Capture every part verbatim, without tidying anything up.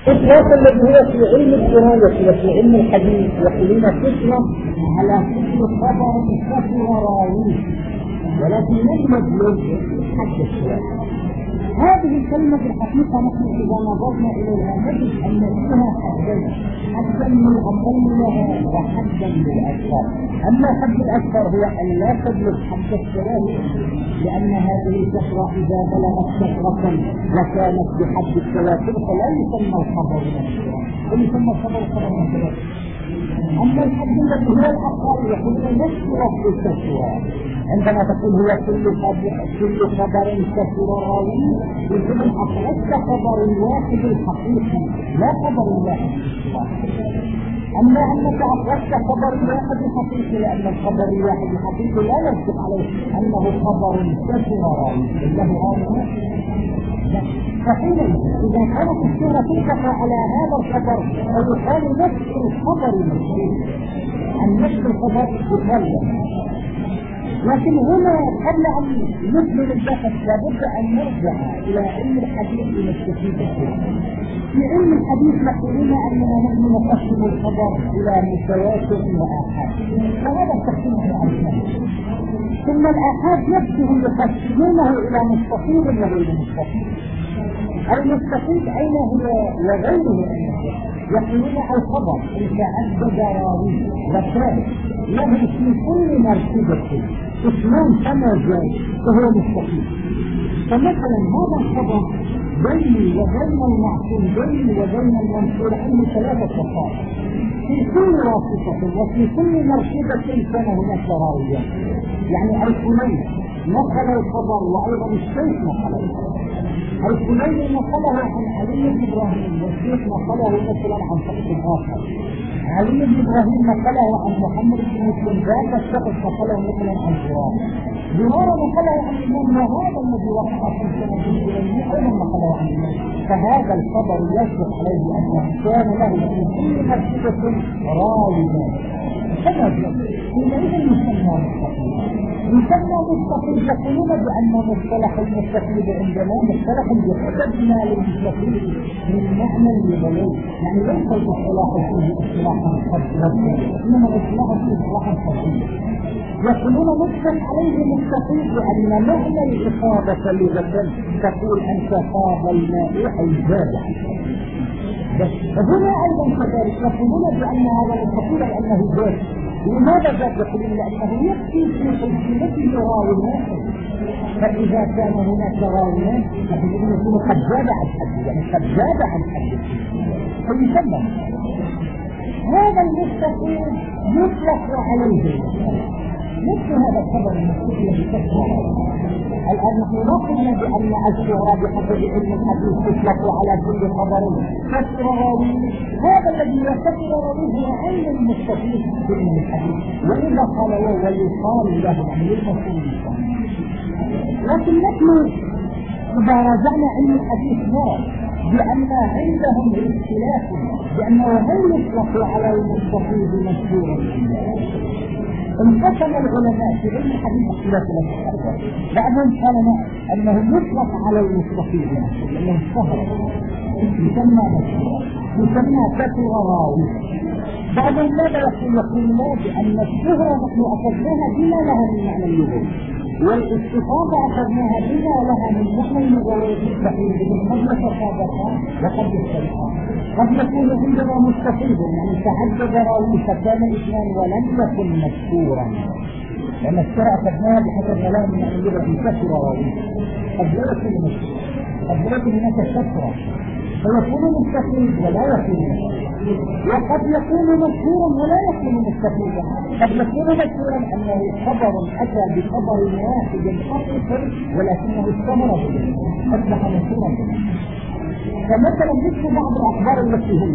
الإطلاق الذي هو في علم الدراية وفي علم الحديث يقولون تطلق على كل خبر كثر راويه ولكن يجمد له حد الشيء. هذه الكلمة في الحقيقة نحن إذا نظرنا إليها نجد أن فيها حدين، حدا للأقل لها وحدا للأكثر. أما حد الأكثر هو أن لا تبلغ حد الشراء، لأن هذه الكثرة إذا بلغت كثرة وكانت بحد التواتر فلا يسمى الخبر نفسه، بل يسمى الخبر خبر نفسه. أما الحد الذي هو الأقل يقول نفس رفض الكثرة. عندما تقول هو كل خبر كل خبر كثر راوي يمكن أن أخرجت خبر واحد الحقيقي لا خبر واحد. أما أنك أخرجت خبر واحد حقيقي لأن الخبر الواحد الحقيقي لا يصدق عليه أنه خبر كثر راوي إنه راوي. فحينئذ إذا كانت السورة تطلق على هذا الخبر فيقال نفس الخبر المشهور عن نفس الخبر يقال. لكن هنا قبل أن نكمل البحث لابد أن نرجع إلى علم الحديث لنستفيد منه. في علم الحديث يقولون أننا نحن نقسم الخبر إلى متواتر وآحاد، وهذا التقسيم هو أمثال. ثم الآحاد نفسه يقسمونه إلى مستفيد وغير مستفيد. المستفيد أين هو وغيره؟ يقولون الخبر إن تعدد راويه وكان له في كل مرتبة اسمون كما جاء فهو مستقيم. فمثلا هذا الخبر بيني وبين المعصوم بيني وبين المنصور عنه ثلاثة خصائص في كل واسطة وفي كل مرتبة كان هناك راوية. يعني الفلاني نقل الخبر وأيضا الشيخ نقل الخبر. الفلاني نقله عن علي بن إبراهيم والشيخ نقله مثلا عن شخص آخر. علي بن إبراهيم نقله عن محمد بن مسلم ذاك الشخص نقله مثلا عن زرارة. زرارة نقله عن الإمام وهذا الذي وقع في سنة الجليل أيضا نقله عن الإمام. فهذا الخبر يصدق عليه أنه كان له في كل مرتبة راويا. كما جاء حينئذ يسمى مستقيم. يسمى مستقيم يقولون بأن مصطلح المستقيم عندنا مصطلح يحتجنا للمستقيم من معنى اليغلو، يعني ليس المصطلح فيه اصطلاحا خطيرا إنما اصطلاح فيه اصطلاحا خطيرا. يقولون نطلق عليه مستقيم لأن معنى الإصابة لغة تقول أن تفاض الماء أي زاد. هنا أيضا كذلك يقولون بأن هذا مستقيم لأنه زاد. لماذا ذاك يقولون؟ لأنه يكفي في حجمته راوي واحد، فإذا كان هناك راويان فإنه يكون قد زاد عن حد، يعني قد زاد عن حد فيسمى هذا المستقيم يطلق عليه مثل هذا الخبر المستقيم بكثرة. الآن نحن نقول بأن الشهرة بحسب علم الحديث تطلق على كل خبر كثر راوي. هذا الذي يكثر راويه هو علم المستقيم بعلم الحديث، وإذا قال له ويقال له عن المفهوم. لكن نحن إذا راجعنا علم الحديث نرى بأن عندهم اختلاف بأنه هل يطلق على المستقيم مشهورا. انقسم العلماء في علم الحديث اختلاف الأشخاص. بعضهم قال أنه يطلق على المستقيم لأنه اشتهر يسمى مشهورا يسمى كثر راوي. بعضهم ماذا يقول؟ يقول لا بأن الشهرة نحن أخذناها بما لها من معنى اللغوي والاستفاضة أخذناها بما لها من معنى اللغوي الصحيح من قبل تصادقها وقد يختلفها. قد يكون عندنا مستفيد يعني تعدد راوي فكان اثنان ولم يكن مشهورا لأن الشرع أخذناها بحسب ما لها من معنى اللغوي كثر راوي. قد لا يكون مشهورا قد لا يكون هناك كثرة فيكون مستفيد ولا يكون مشهورا. وقد يكون مشهورا ولا يكون مستفيدا. قد يكون مشهورا انه خبر اتى بخبر واحد حقيقي ولكنه اشتهر به اصبح مشهورا به. فمثلا مثل بعض الاخبار التي هي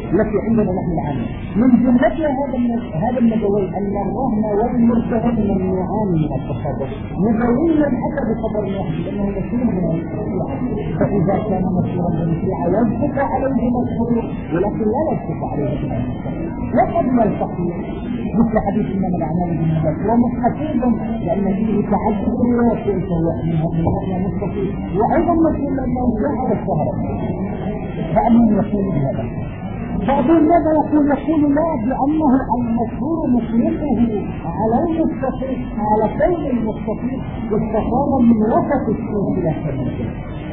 التي عندنا نحن العامة. من جملتها هذا هذا النبوي أن الرهن والمرتهن ممنوعان من التصرف نبويا حتى بخبر واحد لأنه مسؤول من الشريعة. فإذا كان مسؤولا من الشريعة ينفق عليه مسؤول ولكن لا ينفق عليه مسؤول. وقد يلتقي مثل حديث إنما الأعمال بالنيات ومستفيد لأن فيه تعدد الروايات فهو من مستفيد وأيضا مسؤول لأنه جاء الشهر فأمن يقول بهذا. بعضهم ماذا يقول؟ يقول لا بأنه المشهور مطلقه على المستفيد على كون المستفيد استفاد من وسط السوق إلى سبيل.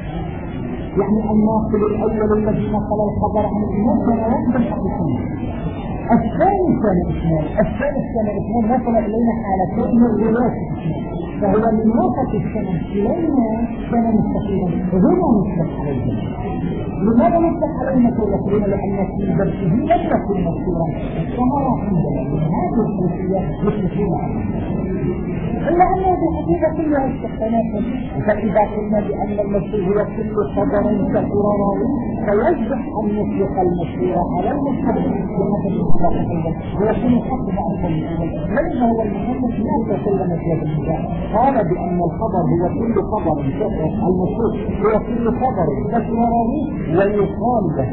يعني الناقل الأول الذي نقل الخبر عن الإمام كان يقبل حقيقيا. الثاني كان اثنان الثالث كان اثنان وصل إلينا حالتين الروايات فهو من وسط السنة إلينا كان مستقيما هنا نسلح عليهم. لماذا نسلح علينا كالرسولين؟ لأن في درسه لم يكن مشهورا كما عندنا من هذه الخلفية يسلحون عليها إلا أنه بالحقيقة كلها استخدامات. فإذا قلنا بأن المشهور هو كل خبر كثير راوي فيجب أن نطلق المشهور على المشهور ويكون الحق بعض ليس هو المهم لا تكلم في هذا المجال. قال بأن الخبر هو كل خبر المشهور هو كل خبر كثير راوي ويقال له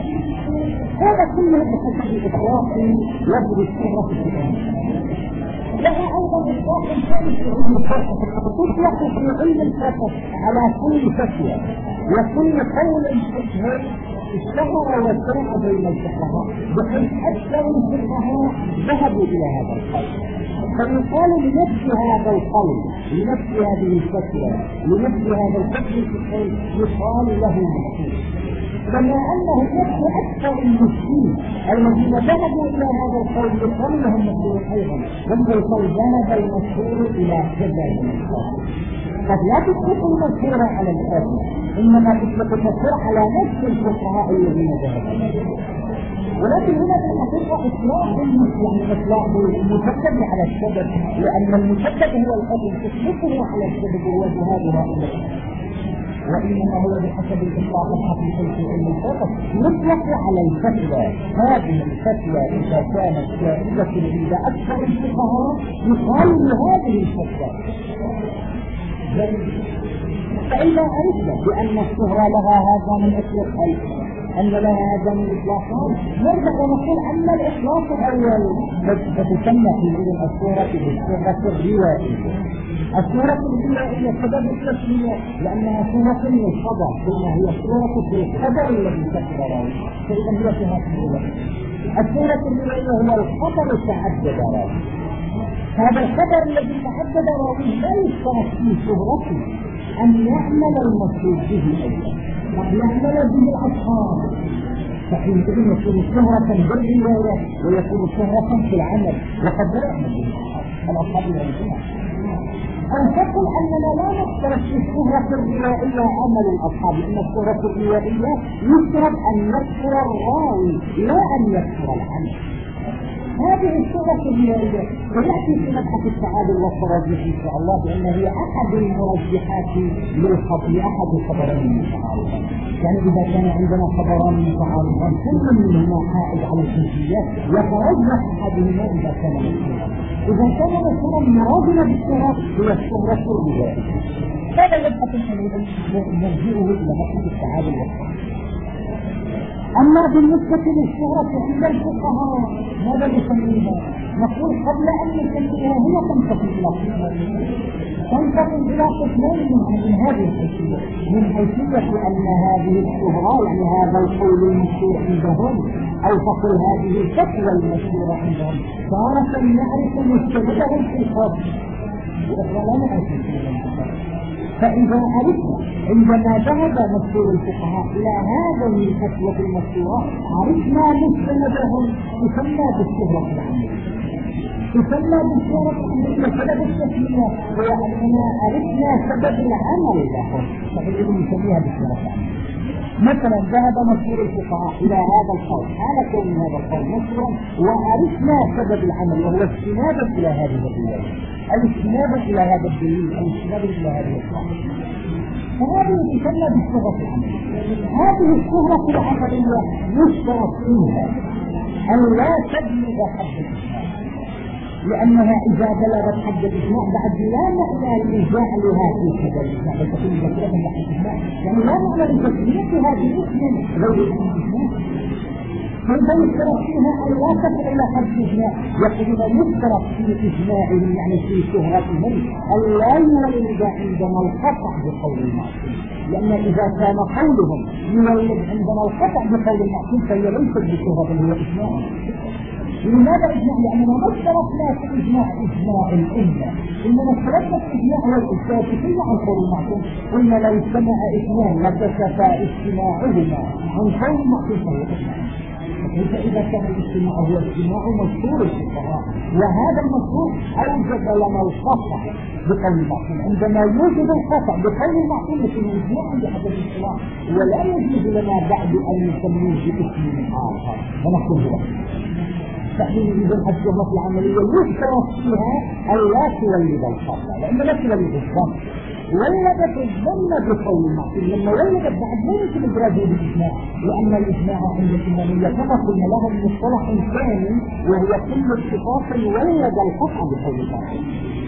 هذا كله بحسب الإطلاق يبدو الشهرة في الكلام. لها أيضا إطلاق ثاني في علم الفلسفة تطلق في علم الفلسفة على كل فتوى وكل قول فقهي اشتهر وسرع بين الفقهاء بحيث أكثر الفقهاء ذهبوا إلى هذا القول فيقال لنفس هذا القول لنفس هذه الفتوى لنفس هذا الفقه الفقهي يقال له مشهور. كما أنه نفس أكثر المسلمين الذين ذهبوا إلى هذا القول يقال لهم مشهور أيضا هم يقول ذهب المشهور إلى كذا المشهور. قد لا تطلق المشهور على الآخر إنما تطلق المشهور على نفس الفقهاء الذين ذهبوا. ولكن هنا في الحقيقة إطلاق يعني إطلاق المشدد على السبب لأن المشدد هو القتل تطلقه على السبب وهو جهاد هؤلاء وإنما هو بحسب الإطلاق الحقيقي في علم الفقه يطلق على الفتوى. هذه الفتوى إذا كانت جائزة عند أكثر الفقهاء يقال لهذه الفتوى. فإذا عرفنا بأن الشهرة لها هذا من إطلاقين أن لها هذا من إطلاقات نرجع ونقول أن الإطلاق الأول فتسمى في علم الشهرة بالشهرة الروائية. الشهرة الروائية سبب التسمية لأنها شهرة للخبر ثم هي شهرة بالخبر الذي كثر راوي فإذا هي شهرة الروائية. الشهرة الروائية هو الخبر تعدد راوي. هذا الخبر الذي تعدد راوي لا يشترط في شهرته أن يعمل المشهور به أيضا قد يعمل به الأصحاب فحينئذ يكون شهرة بالرواية ويكون شهرة في العمل وقد لا يعمل به الأصحاب الرواية. أن تقول أننا لا نشترط في الشهرة الروائية عمل الأصحاب لأن الشهرة الروائية يشترط أن يذكر الراوي لا أن يذكر العمل. هذه الشهرة الروائية سيأتي في مبحث التعادل والتراجح إن شاء الله بأن هي أحد المرجحات للخبر لأحد الخبرين المتعارضين. يعني إذا كان عندنا خبران متعارضان كل منهما حائز على الجنسيات يترجح أحدهما إذا كان مشهورا. إذا كان مشهورا مرادنا بالشهرة هي الشهرة الروائية. هذا مبحث نرجعه إلى مبحث التعادل والتراجح. أما بالنسبة للشهرة عند الفقهاء ماذا نسميها؟ نقول قبل أن نسميها هي تنتقل إلى قسمين تنتقل إلى قسمين من هذه الحيثية من حيثية أن هذه الشهرة يعني هذا القول المشهور عندهم أو تقول هذه الفتوى المشهورة عندهم تارة نعرف مستندهم في الخاص وإخوة لا نعرف مستندهم. فإذا عرفنا عندما ذهب مشهور الفقهاء إلى هذه الفتوى المشهورة عرفنا مستندهم تسمى بالشهرة العامة تسمى بالشهرة العامة سبب التسمية هو أننا عرفنا سبب العمل لهم فإذا نسميها بالشهرة العامة. مثلا ذهب مشهور الفقهاء إلى هذا القول حال كون هذا القول مشهورا وعرفنا سبب العمل وهو استنادا إلى هذه الرواية الاستناد إلى هذا الدليل الاستناد إلى هذه الصحة. فهذه تسمى بالشهرة العملية. هذه الشهرة العملية يشترط فيها أن لا تبلغ حد الإجماع، لأنها إذا بلغت حد الإجماع بعد لا معنى الإجماع لها في حد الإجماع، بل تكون مذكرة بعد الإجماع، يعني لا معنى لتسميتها باسم غير الإجماع. فإذا يشترط فيها أن لا تصل إلى حد الإجماع، يقولون يشترط في إجماعهم يعني في شهرتهم أن لا يولد عندنا القطع بقول المعصوم، لأن إذا كان قولهم يولد عندنا القطع بقول المعصوم فهي ليست بشهرة هو إجماع. لماذا إجماع؟ لأننا ما اشترطنا في إجماع إجماع الأمة، إنما اشترطنا في إجماع والإثبات عن قول المعصوم. قلنا لو اجتمع اثنان لكشفا اجتماعهما عن قول المعصوم فهو إجماع. فكيف إذا كان الاجتماع هو اجتماع مشهور الفقهاء، وهذا المشهور أوجد لنا القطع بقول المعصوم. عندما يوجد القطع بقول المعصوم يكون اجماعا بحسب الاصطلاح، ولا يجوز لنا بعد أن نسميه باسم آخر ونحكم هو. تحديد إذن الشهرة العملية يشترط فيها أن لا تولد القطع، لأن لا تولد الظن. ولدت الظن بقول المعصوم، لما ولدت بعد لا يمكن إدراجه بالإجماع، لأن الإجماع عند الإمامية كما قلنا لهم مصطلح ثاني وهو كل اتفاق ولد القطع بقول المعصوم.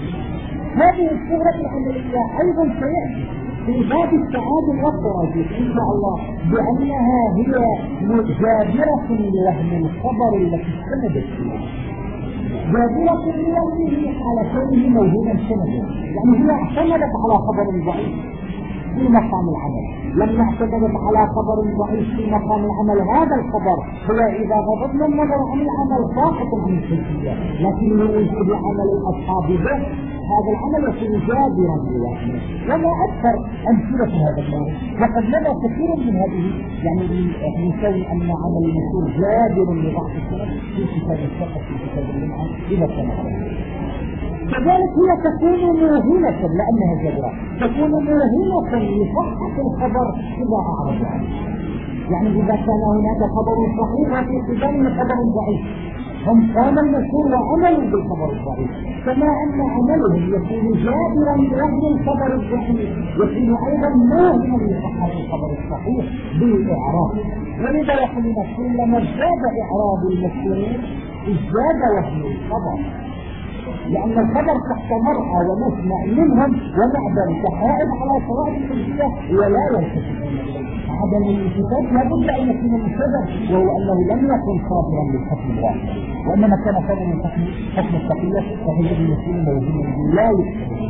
هذه الشهرة العملية أيضا سيأتي في باب السعادة والتراجيح إن شاء الله بأنها هي جابرة لوهم الخبر التي استندت فيها. جابرة لوهمه على كونه موجودا سندا، يعني هي اعتمدت على خبر ضعيف في مقام العمل. لما اعتمدت على خبر ضعيف في مقام العمل، هذا الخبر هو إذا غضبنا النظر عن العمل ساقط عن الحجية، لكن يوجد عمل الأصحاب به هذا العمل يكون جابرا لوحده. وما أكثر أمثلة هذا النوع، وقد مضى كثير من هذه، يعني من كون أن عمل المشهور جابر لضعف السنة في كتاب الشقة في كتاب اللمعة إذا كان كذلك هي تكون موهمة لأنها جابرة، تكون موهمة لصحة الخبر إذا أعرض عنه. يعني إذا كان هناك خبر صحيح في قدامه خبر ضعيف، هم قام المشهور وعملوا بالخبر الضعيف، كما أن عملهم يكون جابرا لوهم الخبر الضعيف يكون أيضا موهما لصحة الخبر الصحيح بالإعراب. ولذا يقولون كلما ازداد إعراب المشهور ازداد وهم الخبر، لأن الخبر تحت مرأى ونسمع منهم ومع ذلك حائل على شرائط الحجية ولا يلتفت. عدم الالتفات لابد أن يكون السبب، وهو أنه لم يكن صابرا للحكم الواحد، وإنما كان صابرا للحكم حكم التقية فهي المسلم موجود لا يكتب.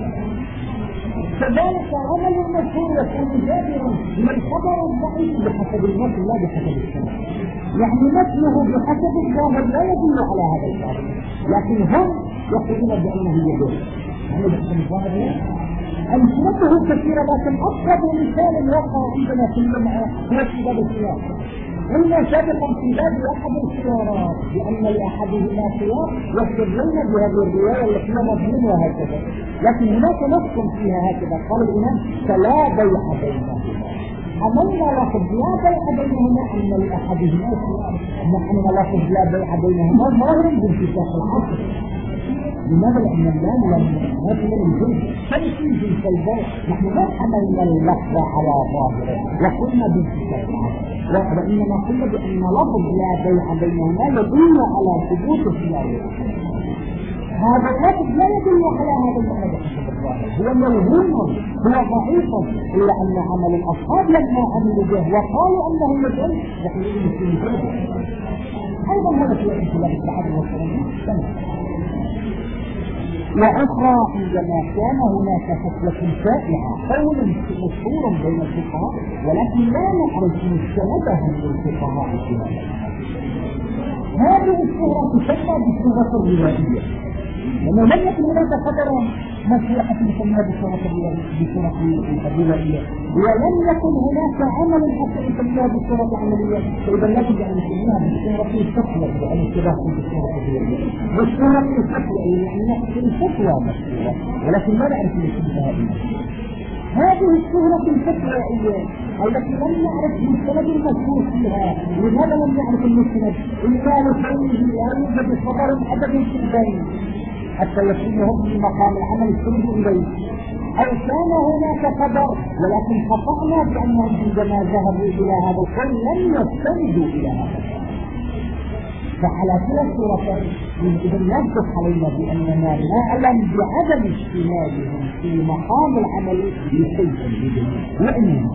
كذلك عمل المشهور يكون جابرا للخبر الضعيف بحسب المثل لا بحسب السنة، يعني مثله بحسب الظاهر لا يدل على هذا الظاهر، لكن هم يقولون بأنه يدل يعني بحسب الظاهر لا. أمثلته كثيرة، لكن أقرب مثال وقع عندنا في اللمعة هو في باب السيارة. قلنا سابقا في باب أحد السيارات بأن لأحدهما سيارة يستدلون بهذه الرواية التي هي مضمونها هكذا، لكن هناك نص فيها هكذا قال الإمام فلا بيع بينهما. عملنا لفظ لا بيع بينهما أن لأحدهما سيارة، نحن لفظ لا بيع بينهما ظاهر بانفتاح العصر. لماذا؟ لأن اللام لما نفل الجنس فلسي جنس البيع، نحن ما حملنا اللفظ على ظاهره وقلنا بانفتاح العصر، وإنما قلنا بأن لفظ لا بيع بينهما يدل على ثبوت الخيار. هذا اللفظ لا يدل على هذا المعنى بحسب الظاهر، هو ملهوم هو ضعيف، إلا أن عمل الأصحاب لما عملوا به وقالوا أنه يدل يقولون في أيضا هذا في اختلاف التعدد والتنوع. وأخرى عندما كان هناك فتوى شائعة قول مشهور بين الفقهاء ولكن لا نعرف مستندهم للفقهاء في هذا. هذه الشهرة تسمى بالشهرة الروائية، لأنه لم يكن هناك خبر مسيحة يسمى بالشهرة الروائية، ولم يكن هناك عمل حتى يسمى بالشهرة العملية، فإذا لابد أن نسميها بالشهرة الفتوى وأن اتباعه بالشهرة الروائية. والشهرة الفتوى يعني الفتوى مشهورة ولكن لا نعرف نسميها إيه. هذه الشهرة الفتوائية التي لم نعرف المستند المذكور فيها، لماذا لم نعرف المستند؟ إلا لكونه لا يوجد خبر أبدا في البين حتى يكون هم في مقام العمل السلبي إليه. أو كان هناك خبر ولكن خطأنا بأنهم عندما ذهبوا إلى هذا القول لم يستندوا إلى هذا القول. فعلى كلا الصورة يجب أن ينصف علينا بأننا نعلم بعدم اشتمالهم في مقام العمل لشيء جديد وإنهم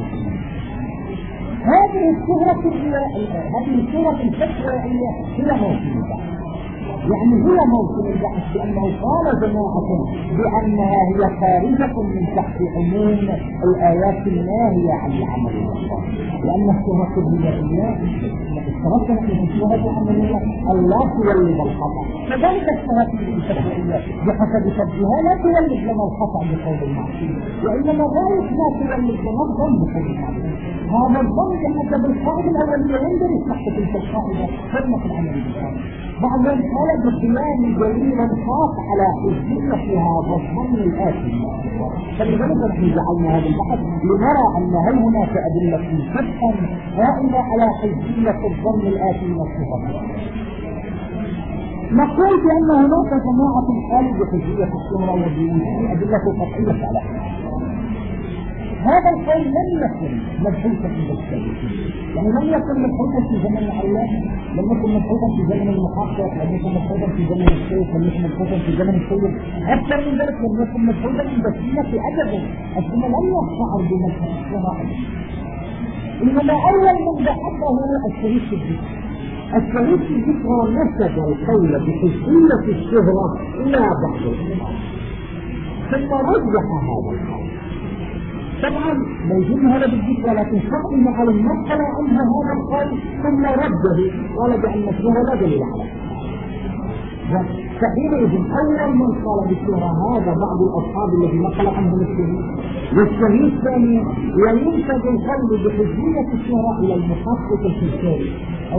هذه الصورة هذه الصورة الفتوائية هي موجودة، يعني هي موصول البحث بأنه قال جماعة بأنها هي خارجة من تحت عموم الآيات الناهية عن العمل الصالح، لأن الصورة البدائية الصورة التي العملية الله تولد الخطأ، كذلك الصورة الفتوائية بحسب فضلها لا تولد لنا الخطأ بقول المعصية، وإنما الرأي لا تولد لنا الظن بقول المعصية. هذا الظن بحسب القاعدة الأولية يندرج تحت تلك القاعدة حرمة العمل الصالح. بعضهم قال بقيام دليل خاص على حجية هذا الظن الآتي، فلذلك نحن جعلنا هذا البحث لنرى أن هل هناك أدلة صدقا قائمة على حجية الظن الآتي من الصفات. نقول بأن هناك جماعة قالوا بحجية الصورة وبوجود أدلة قطعية على هذا القول لم يكن مبحوثا عند السلفيين، يعني لم يكن مبحوثا في زمن الله، لم يكن مبحوثا في زمن المحقق، لم يكن مبحوثا في زمن الشيخ، لم يكن مبحوثا في زمن السيد، اكثر من ذلك لم يكن مبحوثا عند السنة ابدا. السنة لم يشعر بمبحث الصراحة، انما اول من بحثه الشريك في الذكر. الشريك في الذكر نسب القول بحجية الشهرة الى بعض العلماء ثم رجح هذا القول. طبعا موجود هذا بالذكر، لكن شرط المعلم نقل عنه هذا القول ثم رده قال بأن الشهرة لا دليل على فحينئذ أول من قال بالشهرة هذا بعض الأصحاب الذي نقل عنهم الشهيد، والشهيد ثانيا وينسب القول بحجية الشهرة إلى المحقق الفساري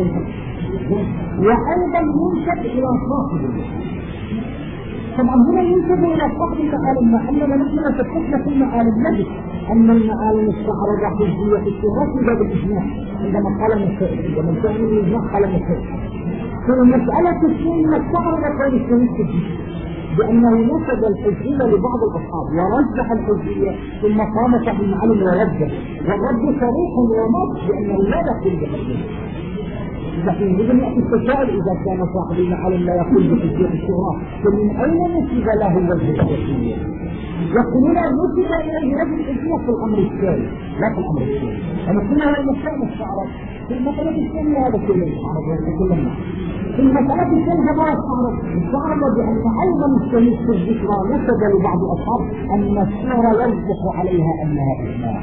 وأيضا ينسب إلى صاحب الشهرة. طبعا هنا ينسب إلى صاحب المعالم، مع أننا نحن نتفقنا في المعالم نجد أن المعالم استعرض حجية الشهرة في باب الإجماع عندما قال مسائل، ومن كان الإجماع قال مسائل. في مسألة السنة استعرض قول الشهيد في الجيش بأنه نسب الحجية لبعض الأصحاب ورجح الحجية ثم قام صاحب المعالم ورده، والرد صريح ونص بأنه لا يقول بحجية. لكن يجب يأتي التساؤل إذا كان صاحب المعالم لا يقول بحجية الشهرة فمن أين نسب له وجه الحجية؟ يقولون نسب إليه وجه الحجية في الأمر الثاني لا في الأمر الثاني. أنا كنا هذا المسائل استعرض في المسألة الثانية هذا كله استعرض ويتكلمنا في المسألة الثانية ما استعرض استعرض بأن أيضا الشهيد في الذكرى نسب لبعض الأصحاب أن الشهرة يصدق عليها أنها إجماع،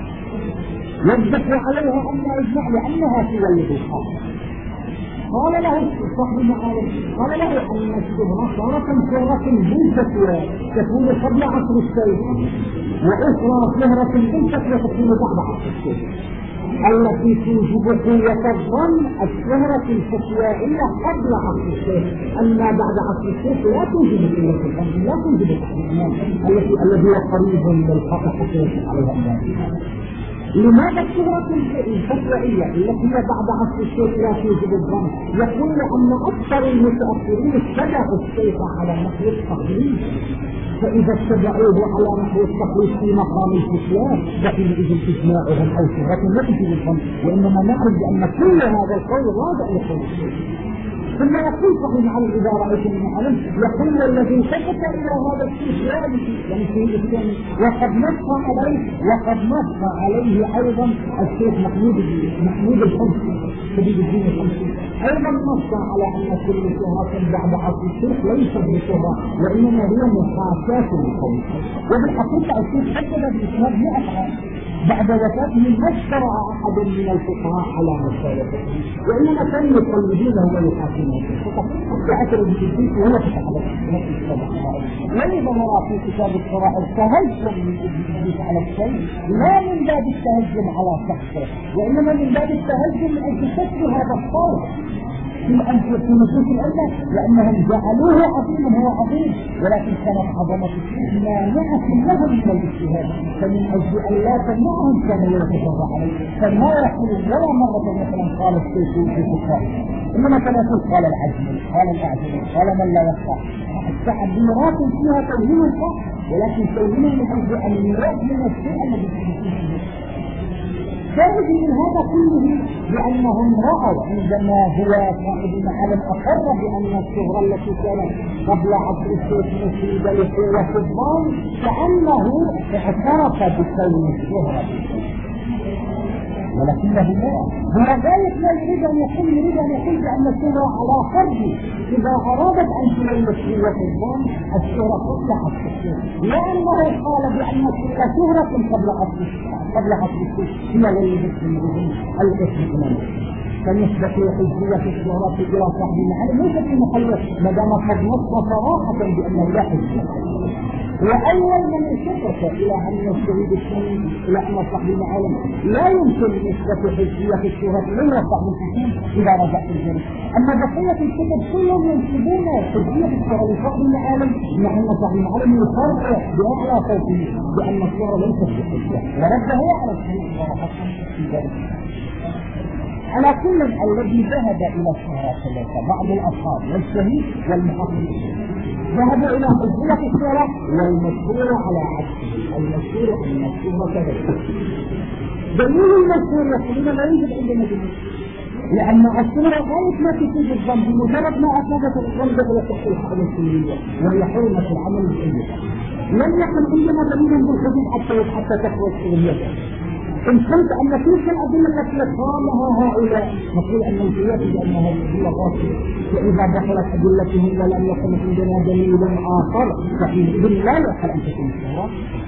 يصدق عليها أنها إجماع لأنها تولد الخاص. قال له صاحب المعالم قال له أن الشهرة صارت شهرة بالفتوى تكون قبل عصر الشيخ، وأخرى شهرة بالفتوى تكون بعد عصر الشيخ، التي توجب قوة الظن الشهرة الفتوى إلا قبل عصر الشيخ، أما بعد عصر الشيخ لا توجب قوة الظن، لا توجب الإيمان التي الذي هو قريب للخطأ حقيقة عليها الناس. لماذا الشهرة الفتوائية التي هي بعد عصر الشيخ لا توجب الظن؟ يقول أن أكثر المتأخرين اتبعوا الشيخ على نحو التقليد، فإذا اتبعوه على نحو التقليد في مقام الفتوى فحينئذ إجماعهم أو شهرة لا توجب الظن، وإنما نعرف بأن كل هذا القول راجع لقول الشيخ. ثم يقول صحيح على إذا رأيتم من علم يقول الذي سكت إلى هذا الشيء يعني في الثاني وقد نص عليه وقد نص عليه أيضا الشيخ محمود محمود الحمصي سبيل الدين الحمصي أيضا نص على أن كل شهرة بعد عصر الشيخ ليست بشهرة وإنما هي محاكاة للقول. وبالحقيقة الشيخ حدد بإسناد مئة عام بعد وفاته ما اشترع أحد من الفقهاء على مسألته، وإنما كانوا يقلدونه ويحاكمونه فقط أثر بالتدريس وهو تتحدث بنفس السبع. وإذا نرى في كتاب الشرائع تهجم من التدريس على الشيء لا من باب التهجم على شخصه، وإنما من باب التهجم من أجل كسر هذا الصوت، في الأنفس في نصوص الأمة لأنهم جعلوه عظيما هو عظيم، ولكن كانت عظمة الشيء مانعة لهم من الاجتهاد، فمن أجل أن لا تمنعهم كانوا يتفرع عليه، فما يقول ولا مرة مثلا قال السيف في الكفار، إنما كان يقول قال العجل قال الأعجل قال من لا يخفى. التعبيرات فيها توهين الحق، ولكن توهين من أجل أن يؤمن الشيء الذي فيه. شاهد من هذا كله لأنهم رأوا عندما هو صاحب المعالم أقر بأن الشهرة التي كانت قبل عصر الشيخ مفيدة لقوة الظن كأنه اعترف بكون الشهرة، ولكنه لا، هو ذلك لا يريد أن يقول يريد أن يقول بأن الشهرة على فرض إذا أرادت أن تلمس قوة الظن الشهرة تصلح الشيخ، لأنه قال بأن كل شهرة قبل عصر قبل عصر الشيخ هي ليست من الاسم الإمامي. فنسبة حجية الشهرة إلى صاحب المعالم ليست في محله ما دام قد نص صراحة بأنه لا حجية. وأول من يشكك إلى أن الشهيد الثاني إلى أن صاحب المعالم لا يمكن نسبة حجية الشهرة إلى صاحب الحكيم إذا رجعت الجريح. أما بقية الكتب كلهم ينسبون حجية الشهرة لصاحب المعالم مع أن صاحب المعالم يفرق بأعلى صوته بأن الشهرة ليست بحجية، ورد هو على الشهيد صراحة في ذلك. على كل الذي ذهب إلى الشهرة ثلاثة بعض الأصحاب والشهيد والمحقق ذهبوا إلى حجية الشهرة والمشهور على عكسه، المشهور أن الشهرة كذلك. دليل المشهور يقولون لا يوجد عندنا دليل، لأن الشهرة غاية ما تفيد الظن بمجرد ما أفادت الظن دخلت تحت الحرمة السنية وهي حرمة العمل السنية. لم يكن عندنا دليل بالحدود حتى حتى تخرج سنيته. إن كنت أن تلك الأدلة التي قالها هؤلاء نقول أن الجواب بأن هذه الأدلة باطلة، وإذا دخلت أدلتهم ولم يكن عندنا دليل آخر فحينئذ لا يحل أن تكون الشهرة.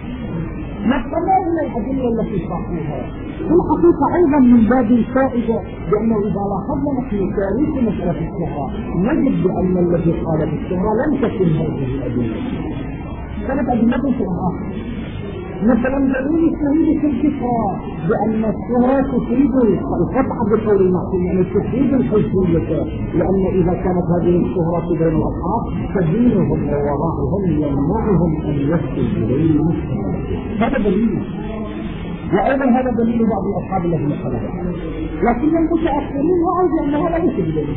نقل من الأدلة التي صاحبها في الحقيقة أيضا من باب الفائدة بأنه إذا لاحظنا نحن تاريخ مسألة الشهرة نجد بأن الذي قال بالشهرة لم تكن هذه الأدلة، كانت أدلة في الآخر. مثلا دليل الشهيد في الكفار بأن الشهرة تفيد القطع بقول المعصوم، يعني تفيد الحجية، لأن إذا كانت هذه الشهرة بين الأصحاب فدينهم ووراءهم يمنعهم أن يفتوا بغير المسلم. هذا دليل، وأيضا هذا دليل بعض الأصحاب الذين قالوا، لكن المتأخرين رأوا بأن هذا ليس بدليل.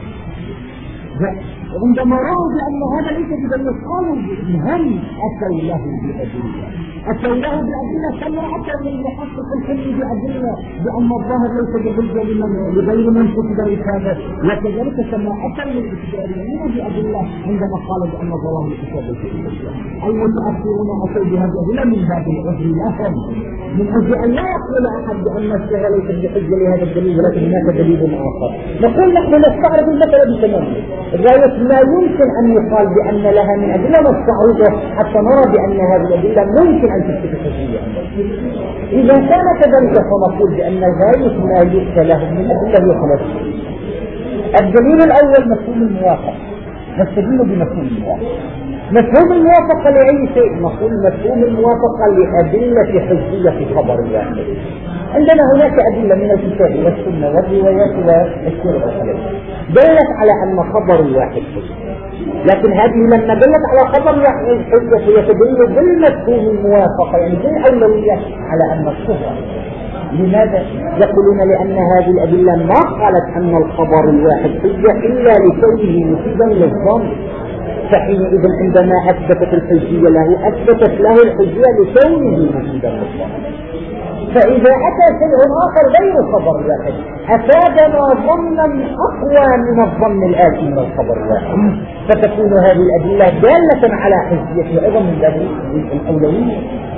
عندما رأوا بأن هذا ليس بدليل قالوا هم أتوا له بأدلة، أتوا له بأدلة كما أتوا للمحقق الحلي بأدلة بأن الظاهر ليس بحجة لغير من كتب الكتاب، وكذلك كما أتوا للإسرائيليين بأدلة عندما قالوا بأن ظواهر الكتاب ليس بحجة. المتأخرون أتوا بهذه الأدلة من باب العذر لهم، من أجل أن لا يقول أحد بأن الشهرة ليست بحجة لهذا الدليل، ولكن هناك دليل آخر. نقول نحن نستعرض المسألة بتمام، الغاية لا يمكن أن يقال بأن لها من أدلة نستعرضها حتى نرى بأن هذه الأدلة ممكن أن تثبت حجية. إذا كان كذلك فنقول بأن غاية ما يؤتى له من أدلة يخلص. الدليل الأول مفهوم الموافقة، نستدل بمفهوم الموافقة. مفهوم الموافقة لأي شيء؟ نقول مفهوم الموافقة لأدلة حجية خبر واحد. عندنا هناك أدلة من الكتاب والسنة والروايات والشرع والحديث دلت على أن خبر واحد حجة، لكن هذه لما دلت على خبر واحد حجة هي تدل بالمفهوم الموافقة، يعني بالأولوية على أن الشهرة. لماذا؟ يقولون لأن هذه الأدلة ما قالت أن الخبر الواحد حجة إلا لكونه مفيدا للظن، فحينئذ عندما أثبتت الحجية له أثبتت له الحجية لكونه مفيدا للظن. فإذا أتى شيء آخر غير خبر واحد أفادنا ظنا أقوى من الظن الآتي من الخبر الواحد، فتكون هذه الأدلة دالة على حجية أيضا من باب الأولوية.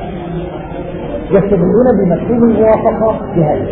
يستدلون بمفهوم الموافقة بهذا.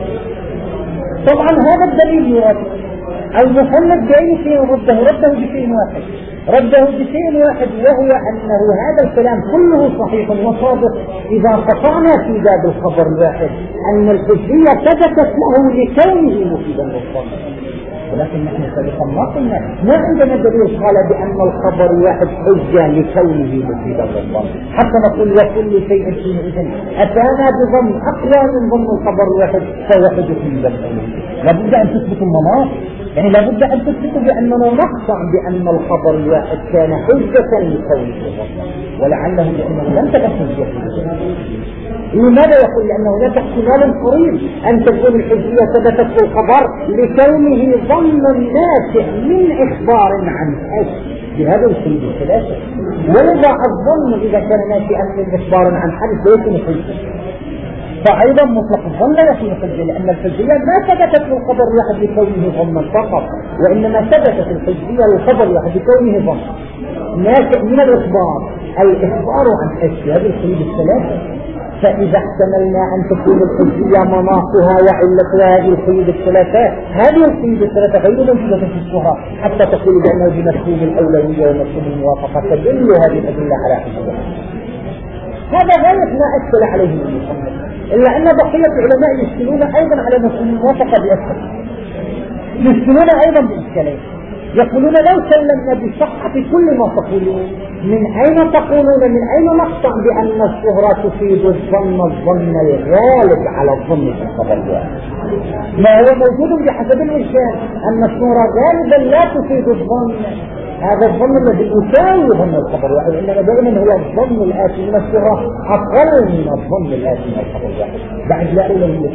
طبعا هذا الدليل يرد المحمد جاي فيه رده رده بشيء واحد رده بشيء واحد وهو أنه هذا الكلام كله صحيح وصادق إذا قطعنا في باب الخبر الواحد أن الحجية ثبتت له لكونه مفيدا للظن، ولكن نحن سابقا ما قلنا ما عندنا دليل قال بأن الخبر الواحد حجة لكونه مفيدا للظن حتى نقول وكل شيء حينئذ أتانا بظن أقوى من ظن الخبر الواحد فهو حجة للظن. لابد أن تثبت المناط يعني لابد أن تثبتوا بأننا نقطع بأن الخبر الواحد كان حجة لكونه ولعله لأنه لم تكن حجة. لماذا يقول؟ لأن هناك احتمال قريب أن تكون الحجية ثبتت في الخبر لكونه ظن نافع من إخبار عن حدث بهذا القيد الثلاثة. ويضع الظن إذا كان ناشئا من إخبار عن حدث ليكون حجة، فأيضا مطلق الظن لا يكون حجة، لأن الحجية ما ثبتت في الخبر الواحد لكونه ظنا فقط، وإنما ثبتت الحجية للخبر الواحد لكونه ظن ناشئ من الإخبار، الإخبار عن حدث بهذا القيد الثلاثة. فإذا احتملنا أن تكون الحجية مناطها وعلتها هذه القيود الثلاثة، هذه القيود الثلاثة غير موجودة في الشهرة حتى تقول بأنه بمفهوم الأولوية ومفهوم الموافقة تدل هذه الأدلة على حجية. هذا غاية ما أشكل عليه المصنف، إلا أن بقية العلماء يشكلون أيضا على مفهوم الموافقة بأسفل، يشكلون أيضا بإشكالين. يقولون لو سلمنا بصحة كل ما تقولون، من أين تقولون من أين نقطع بأن الشهرة تفيد الظن الظن الغالب على الظن في الخبر الواحد؟ ما هو موجود بحسب الإشكال أن الشهرة غالبا لا تفيد الظن، هذا الظن الذي يساوي ظن الخبر الواحد، إنما دائما هو الظن الآتي من الشهرة أقل من الظن الآتي من الخبر الواحد بعد لا أولوية.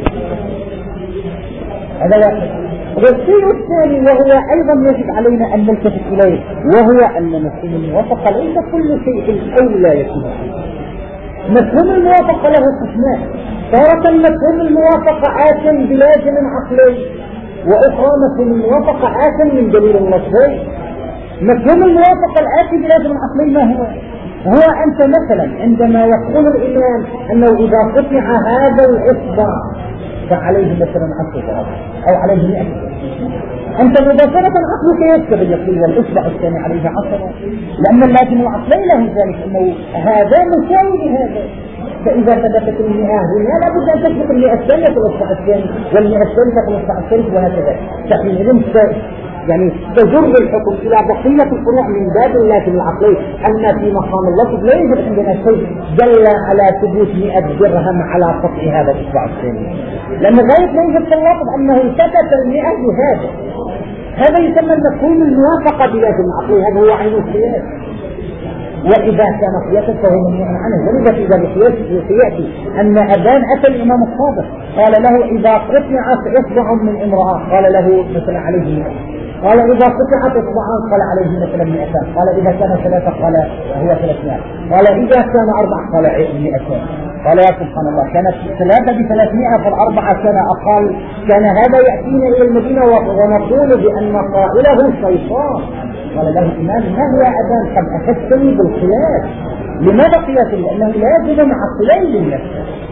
هذا واحد. والشيء الثاني وهو أيضا يجب علينا أن نلتفت إليه، وهو أن مفهوم الموافقة ليس كل شيء أولى يكون. مفهوم الموافقة له قسمان، تارة مفهوم الموافقة آت بلازم عقلي، وأخرى مفهوم الموافقة آت من دليل لفظي. مفهوم الموافقة الآتي بلازم عقلي ما هو؟ هو أنت مثلا عندما يقول الإمام أنه إذا قطع هذا الإصبع فعليه مثلا عشرة أو عليه مئة، أنت مباشرة عقلك يكتب يقول والإصبع الثاني عليه عشرة، لأن اللازم العقلي له ذلك أنه هذا مساوي لهذا. فإذا ثبتت المئة هنا لابد أن تثبت المئة الثانية في الإصبع الثاني والمئة الثالثة في الإصبع الثالث وهكذا. فحينئذ يعني تجر الحكم إلى بقية الفروع من باب اللازم العقلي. أما في مقام اللفظ لا يوجد عندنا شيء دل على ثبوت مئة درهم على قطع هذا الإصبع الثاني، لأن غاية ما يوجد في اللفظ أنه ثبت المئة هذا. هذا يسمى المفهوم الموافقة بلازم العقلي، هذا هو عين القياس. وإذا كان قياسا فهو ممنوع عنه. ولذا في ذلك يأتي أن أبان أتى الإمام الصادق قال له إذا قطعت إصبع من امرأة قال له مثلا عليه مئة، قال إذا قطعت إصبعان قال عليه مثلا مئتان، قال إذا كان ثلاثة قال هو ثلاثمائة، قال إذا كان أربعة قال مئتان. قال يا سبحان الله، كانت ثلاثة بثلاثمائة فالأربعة كان أقل. كان هذا يأتينا إلى المدينة ونقول بأن قائله شيطان. قال له الإمام ما يا أبان قد أخذتني بالقياس. لماذا قياس؟ لأنه لازم عقلي للنفس.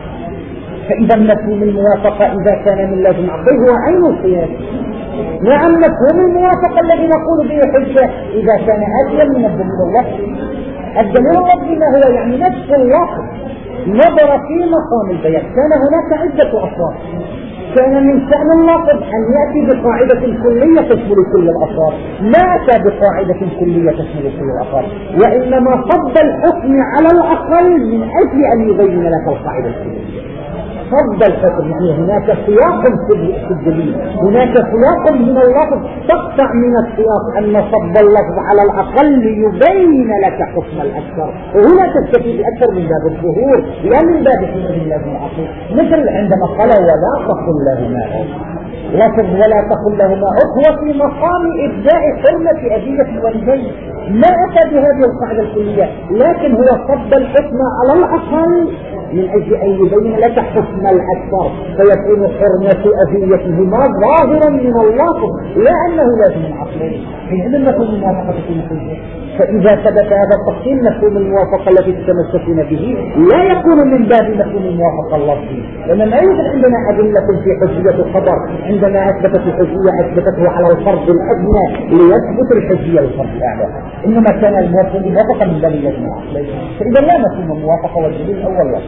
فإذا مفهوم الموافقة إذا كان من لازم عقلي هو عين القياس. نعم مفهوم الموافقة الذي نقول به حجة إذا كان آتيا من الدليل اللفظي. الدليل اللفظي ما هو؟ يعني نفس اللفظ نظر في مقام البيان. كان هناك عدة أصوات، كان من شأن اللفظ أن يأتي بقاعدة كلية تشمل كل الأصوات، ما أتى بقاعدة كلية تشمل كل الأصوات، وإنما صد الحكم على الأقل من أجل أن يبين لك القاعدة الكلية. صد الحكم يعني هناك سياق في الدليل، هناك سياق من اللفظ تقطع من السياق أن صد اللفظ على الأقل ليبين لك حكم الأكثر، وهنا تستفيد أكثر من باب الظهور لا من باب حكم لازم العقل. مثل عندما قال ولا تقل لهما أف، لفظ ولا تقل لهما أف هو في مقام إبداء حرمة أذية الوالدين، ما أتى بهذه القاعدة الكلية، لكن هو صد الحكم على الأقل من أجل أن يبين لك حكم الأكثر، فيكون حرمة أذيتهما ظاهرا من اللفظ لا أنه لازم عقلي. حينئذ مفهوم الموافقة في الحجة. فإذا ثبت هذا التقسيم مفهوم الموافقة الذي تتمسكون به لا يكون من باب مفهوم الموافقة اللفظي، لأن ما يوجد عندنا أدلة في حجية الخبر. عندما أثبتت الحجية أثبتته على الفرض الأدنى ليثبت الحجية للفرض الأعلى، إنما كان الموافق الموافقة من باب لازم عقلي. فإذا لا مفهوم الموافقة والدليل الأول لا.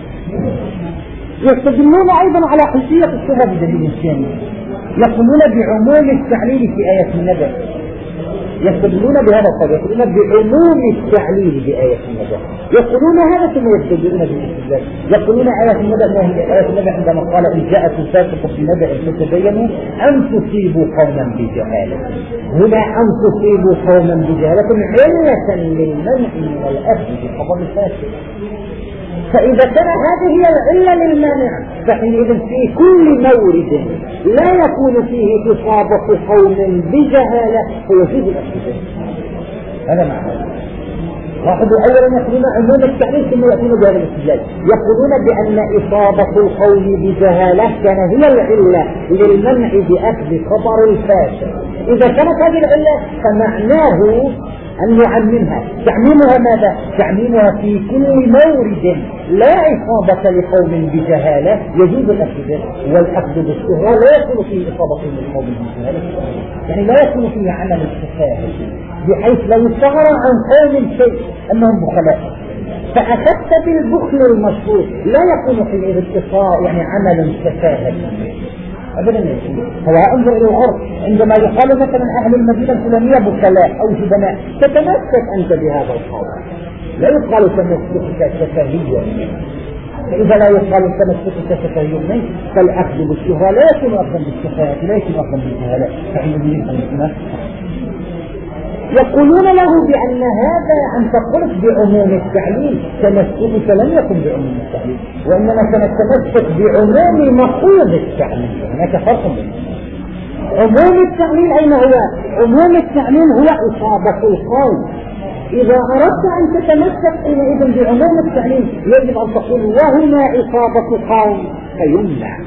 يستدلون أيضا على حجية الشبهة بدليل ثاني، يقولون بعموم التعليل في آية النبأ. يستدلون بهذا القول، يقولون بعموم التعليل بآية النبأ، يقولون هذا ثم يستدلون بالاستدلال، يقولون آية النبأ ما هي آية النبأ عندما قال إن جاءكم فاسق بنبأ فتبينوا أن تصيبوا قوما بجهالة. هنا أن تصيبوا قوما بجهالة علة للمنع من الأخذ بخبر الفاسق. فإذا كان هذه هي العلة للمانع فحينئذ في كل مورد لا يكون فيه إصابة قوم بجهالة فيجوز الأخذ. هذا معنى. لاحظوا أولا يقولون عموم التعليل ثم يأتون بهذا الاستدلال، يقولون بأن إصابة القوم بجهالة كان هي العلة للمنع بأخذ خبر الفاسق. إذا كانت هذه العلة فمعناه أن نعممها. تعميمها ماذا؟ تعميمها في كل مورد لا إصابة لقوم بجهالة يجوز الأخذ، والأخذ بالشهرة لا يكون فيه إصابة لقوم بجهالة، يعني لا يكون فيه عمل التفاهل بحيث لو اشتهر عن قوم شيء أنهم بخلاء فأخذت بالبخل المشهور لا يكون فيه الاتصال يعني عمل تفاهل أبدا. هو انظر إلى العرف عندما يقال مثلا أهل المدينة الفلانية بخلاء أو جبناء تتمسك أنت بهذا القول، لا يقال تمسكك تفاهيا. فإذا لا يقال تمسكك تفاهيا فالأخذ بالشهرة لا يكون أخذا بالشفاهة، لا يكون أخذا بالجهالة، فإن يريد أن يكون. يقولون له بأن هذا أن تقلت بعموم التعليل تمسكك لم يكن بعموم التعليل، وإنما تتمسك بعموم مقصود التعليل. هناك فرق بين عموم التعليل. أين هو عموم التعليل؟ هو إصابة القول. إذا أردت أن تتمسك حينئذ بعموم التعليل يجب أن تقول وهنا إصابة قوم فيمنع.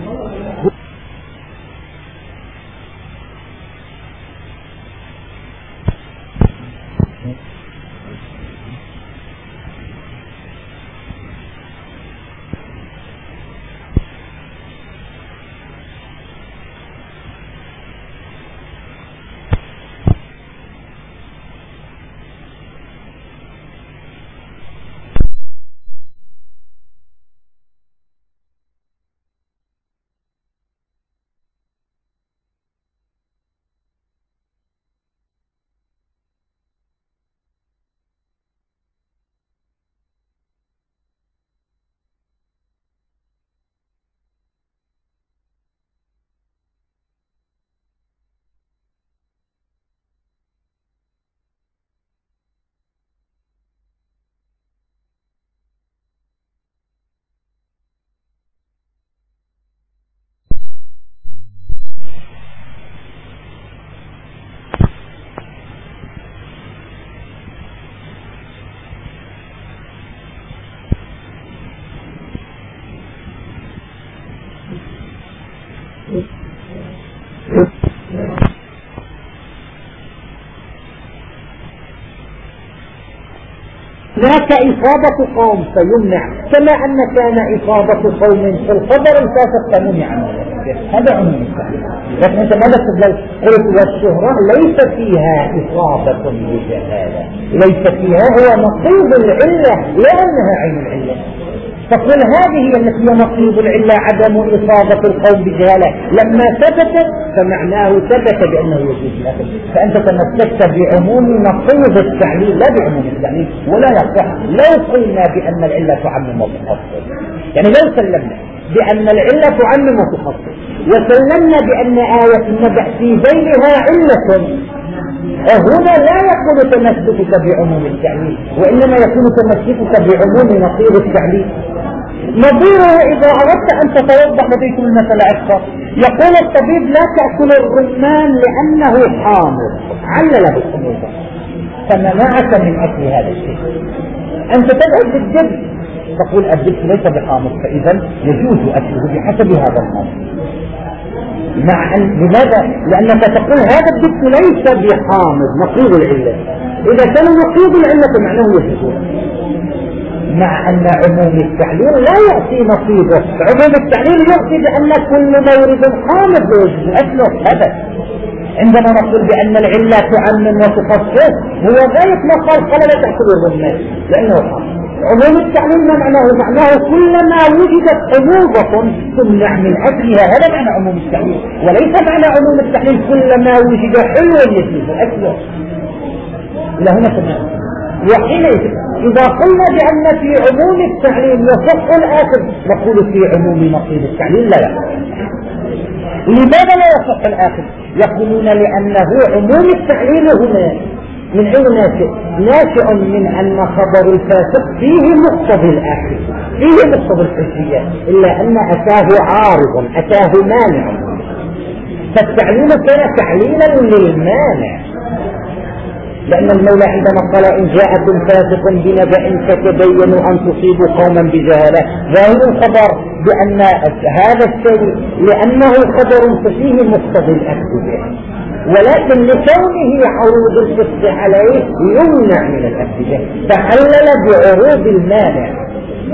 هناك إصابة قوم فيمنع كما أن كان إصابة قوم في الخبر الفاسق فمنع. هذا عموم التعليل. لكن أنت ماذا تقول؟ قلت والشهرة ليس فيها إصابة بجهالة، ليس فيها هو نقيض العلة لأنها عين العلة. تقول هذه التي هي نقيض العلة عدم إصابة القوم بجهالة لما ثبتت فمعناه ثبت بأنه يجوز الأخذ. فأنت تمسكت بعموم نقيض التعليل لا بعموم التعليل، ولا يصح لو قلنا بأن العلة تعمم وتخصص. يعني لو سلمنا بأن العلة تعمم وتخصص وسلمنا بأن آية النبأ في ذيلها علة، هنا لا يكون تمسكك بعموم التعليل وإنما يكون تمسكك بعموم نقيض التعليل. نظيره إذا أردت أن تتوضح لديكم المثل أكثر، يقول الطبيب لا تأكل الرمان لأنه حامض، علل بالحموضة فمنعك من أكل هذا الشيء. أنت تذهب بالدب تقول الدب ليس بحامض فإذا يجوز أكله بحسب هذا النص. مع أن لماذا؟ لأنك تقول هذا الدب ليس بحامض نقيض العلة، إذا كان نقيض العلة معناه يجوز. مع أن عموم التعليل لا يأتي نقيضه، عموم التعليل يأتي بأن كل مورد حامض يجوز أكله. هذا عندما نقول بأن العلة تعمم وتخصص هو غاية ما قال قال لا تأكل الرمان لأنه حامض. عموم التعليل ما معناه؟ معناه كلما وجدت حموضة تمنع من أكلها، هذا معنى عموم التعليل، وليس معنى عموم التعليل كلما وجد حلو يجوز أكله. إلى هنا تمام. وحينئذ إذا قلنا بأن في عموم التعليل يصح الآخذ نقول في عموم نقيض التعليل لا يصح. لماذا لا يصح الآخذ؟ يقولون لأنه عموم التعليل هنا من أين ناشئ؟ ناشئ من أن خبر الفاسق فيه مقتضي الآخذ، فيه مقتضي الحجية، إلا أن أتاه عارض، أتاه مانع، فالتعليل كان تعليلا للمانع. لأن المولى عندما قال إن جاءكم فاسق بنبأ فتبينوا أن تصيبوا قوما بجهالة، ظاهر الخبر بأن هذا الشيء لأنه خبر فيه مقتضي الأخذ به، ولكن لكونه عروض الفسق عليه يمنع من الأخذ به، فعلل بعروض المانع.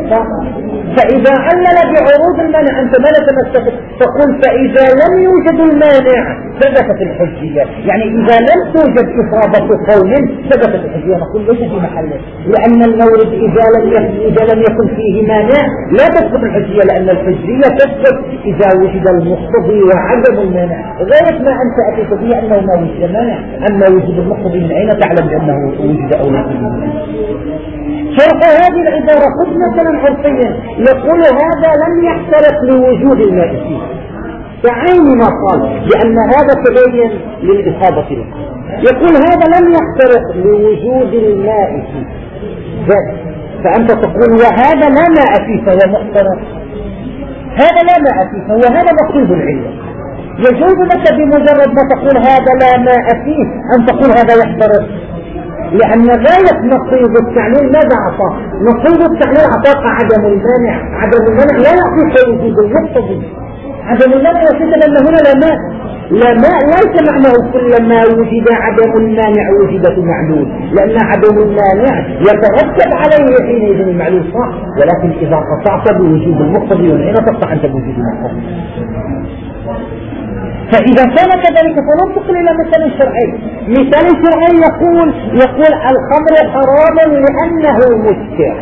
فإذا علل بعروض المانع أنت ما تمسكت تقول فإذا لم يوجد المانع ثبتت الحجية، يعني إذا لم توجد إصابة قوم ثبتت الحجية. نقول ليس في محله، لأن المورد إذا لم يكن, إذا لم يكن فيه مانع لا تثبت الحجية، لأن الحجية تثبت إذا وجد المقتضي وعدم المانع. غير ما أنت أتيت به أنه ما وجد مانع، أما وجد المقتضي من أين تعلم بأنه وجد أو لا وجد؟ شرح هذه العبارة خذ مثلا عرفيا يقول هذا لم يحترق لوجود الماء فيه، كعين ما قال لأن هذا تبين للإصابة له. يقول هذا لم يحترق لوجود الماء فيه، فأنت تقول وهذا لا ماء فيه فهو محترق، هذا لا ماء فيه فهو هذا نقيض العلة. يجوز لك بمجرد ما تقول هذا لا ماء فيه أن تقول هذا يحترق، لأن غاية نقيض التعليل ماذا أعطاه؟ نقيض التعليل أعطاك عدم المانع، عدم المانع لا يعطيك وجود المقتضي. عدم المانع يصير أن هنا لا ماء، لا ماء ليس معناه كلما وجد عدم المانع وجدت معلول، لأن عدم المانع يترتب عليه حينئذ المعلول صح، ولكن إذا قطعت بوجود المقتضي ومن أين تقطع أنت بوجود المقتضي؟ فإذا كان كذلك فننتقل إلى مثال شرعي. مثال شرعي يقول يقول الخمر حرام لأنه مسكر،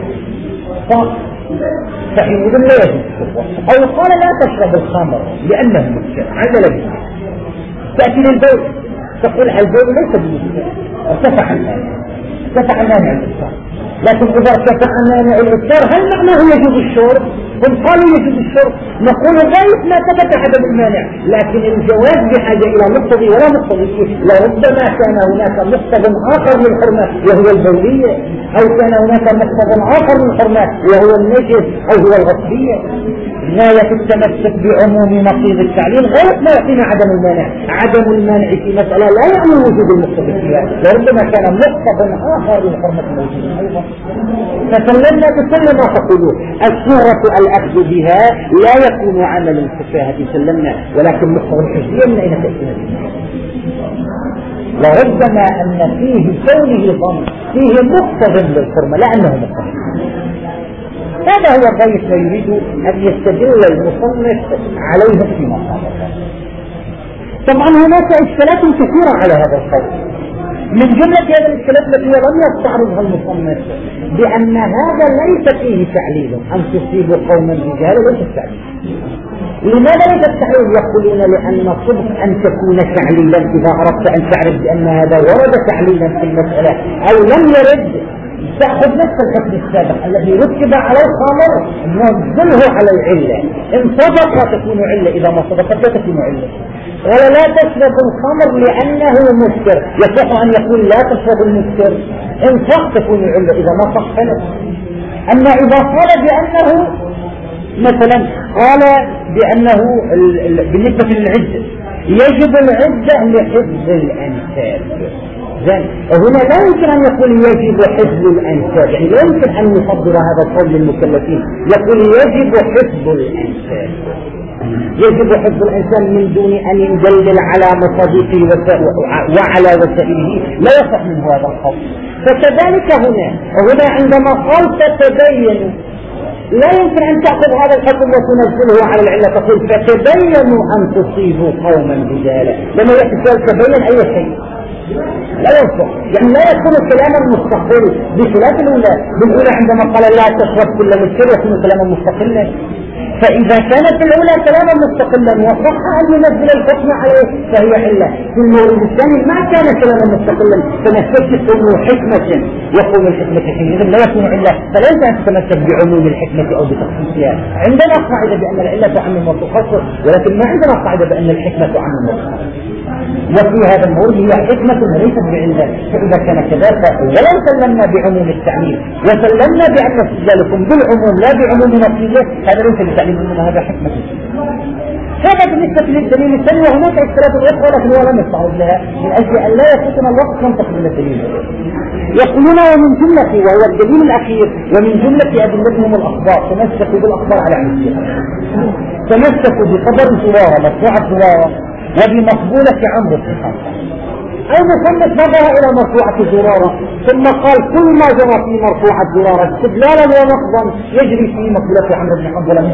فحينئذ لا يجوز الشرب، أو قال لا تشرب الخمر لأنه مسكر عدل به. تأتي للبول تقول البول ليس بمسكر، ارتفع المانع، ارتفع المانع الإفطار، لكن إذا ارتفع مانع الإفطار هل معناه يجوز الشرب؟ هم قالوا يجوز الشرب، نقول غاية ما ثبت عدم المانع، لكن الجواز بحاجة إلى مقتضي ولا مقتضي. لربما كان هناك مقتضى آخر للحرمة وهو البولية، أو كان هناك مقتضى آخر للحرمة وهو النجس أو هو الغصبية. غاية التمسك بعموم نقيض التعليل غاية ما يعطينا عدم المانع. عدم المانع في مسألة لا يعني وجود المقتضى فيها، لربما كان مقتضى آخر للحرمة موجودة أيضا. فسلمنا بكل ما تقولون. الصورة الأخذ بها لا يكون عمل الفقهاء سلمنا، ولكن مقتضى الحجية من أين تأتينا بها؟ لربما أن فيه كونه ضمن فيه مقتضى للحرمة لا أنه مقتضى. هذا هو الغاية ما يريد أن يستدل المصنف عليه في مقامه. طبعا هناك إشكالات كثيرة على هذا القول، من جملة هذه الإشكالات التي لم يستعرضها المصنف بأن هذا ليس فيه تعليل أن تصيب قوما بجهالة، ليس التعليل. لماذا ليس التعليل؟ يقولون لأن صدق أن تكون تعليلا إذا أردت أن تعرف بأن هذا ورد تعليلا في المسألة أو لم يرد، تأخذ نفس الحكم السابق الذي رتب على الخمر ننزله على العلة، إن صدق تكون علة، إذا ما صدقت لا تكون علة. ولا لا تشرب الخمر لأنه مسكر، يصح أن يقول لا تشرب المسكر، إن صح تكون علة، إذا ما صح فلا. أما إذا قال بأنه مثلا قال بأنه بالنسبة للعدة يجب العدة لحفظ الأنساب، هنا لا يمكن أن يقول يجب حفظ الأنساب، يعني لا يمكن أن يفضل هذا القول للمكلفين، يقول يجب حفظ الأنساب، يجب حفظ الإنسان من دون أن يدلل على مصادقه وعلى وسائله، لا يصح منه هذا القول. فكذلك هنا هنا عندما قال فتبينوا لا يمكن أن تأخذ هذا الحكم وتنزله على العلة، تقول فتبينوا أن تصيبوا قوما بجهالة، لما يتسأل تبين أي شيء لا يصح، يعني لا يكون كلاما مستقل بخلاف الأولى. بالأولى عندما قال لا تشرب كل مسكر يكون كلاما مستقلا، فإذا كانت الأولى كلاما مستقلا وصح أن ينزل الحكم عليه فهي علة. في المورد الثاني ما كان كلاما مستقلا فنستشف كل حكمة يقوم الحكمة حينئذ لا يكون علة، فليس أن تتمسك بعموم الحكمة أو بتخصيصها. عندنا قاعدة بأن العلة تعمم وتخصص، ولكن ما عندنا قاعدة بأن الحكمة تعمم وتخصص. وفي هذا المورد هي حكمة ليست بعلة. فإذا كان كذلك ولو سلمنا بعموم التعليل وسلمنا بأن استدلالكم بالعموم لا بعموم نصية، هذا ليس بتعليل أن هذا حكمة. هذا بالنسبة للدليل الثاني، وهناك اختلاف الأخوة لكن هو لم يستعرض لها من أجل أن لا يفوتنا الوقت ننتقل إلى الدليل. يقولون ومن جملة، وهو الدليل الأخير، ومن جملة أدلتهم الأخبار، تمسكوا بالأخبار على عمسها، تمسكوا بخبر زرارة مرفوعة زرارة وبمقبولة عمرو بن الخطاب. المصنف نظر إلى مرفوعة زرارة ثم قال كل ما جرى في مرفوعة زرارة استدلالا ونقضا يجري في مقبولة عمرو بن حنظلة.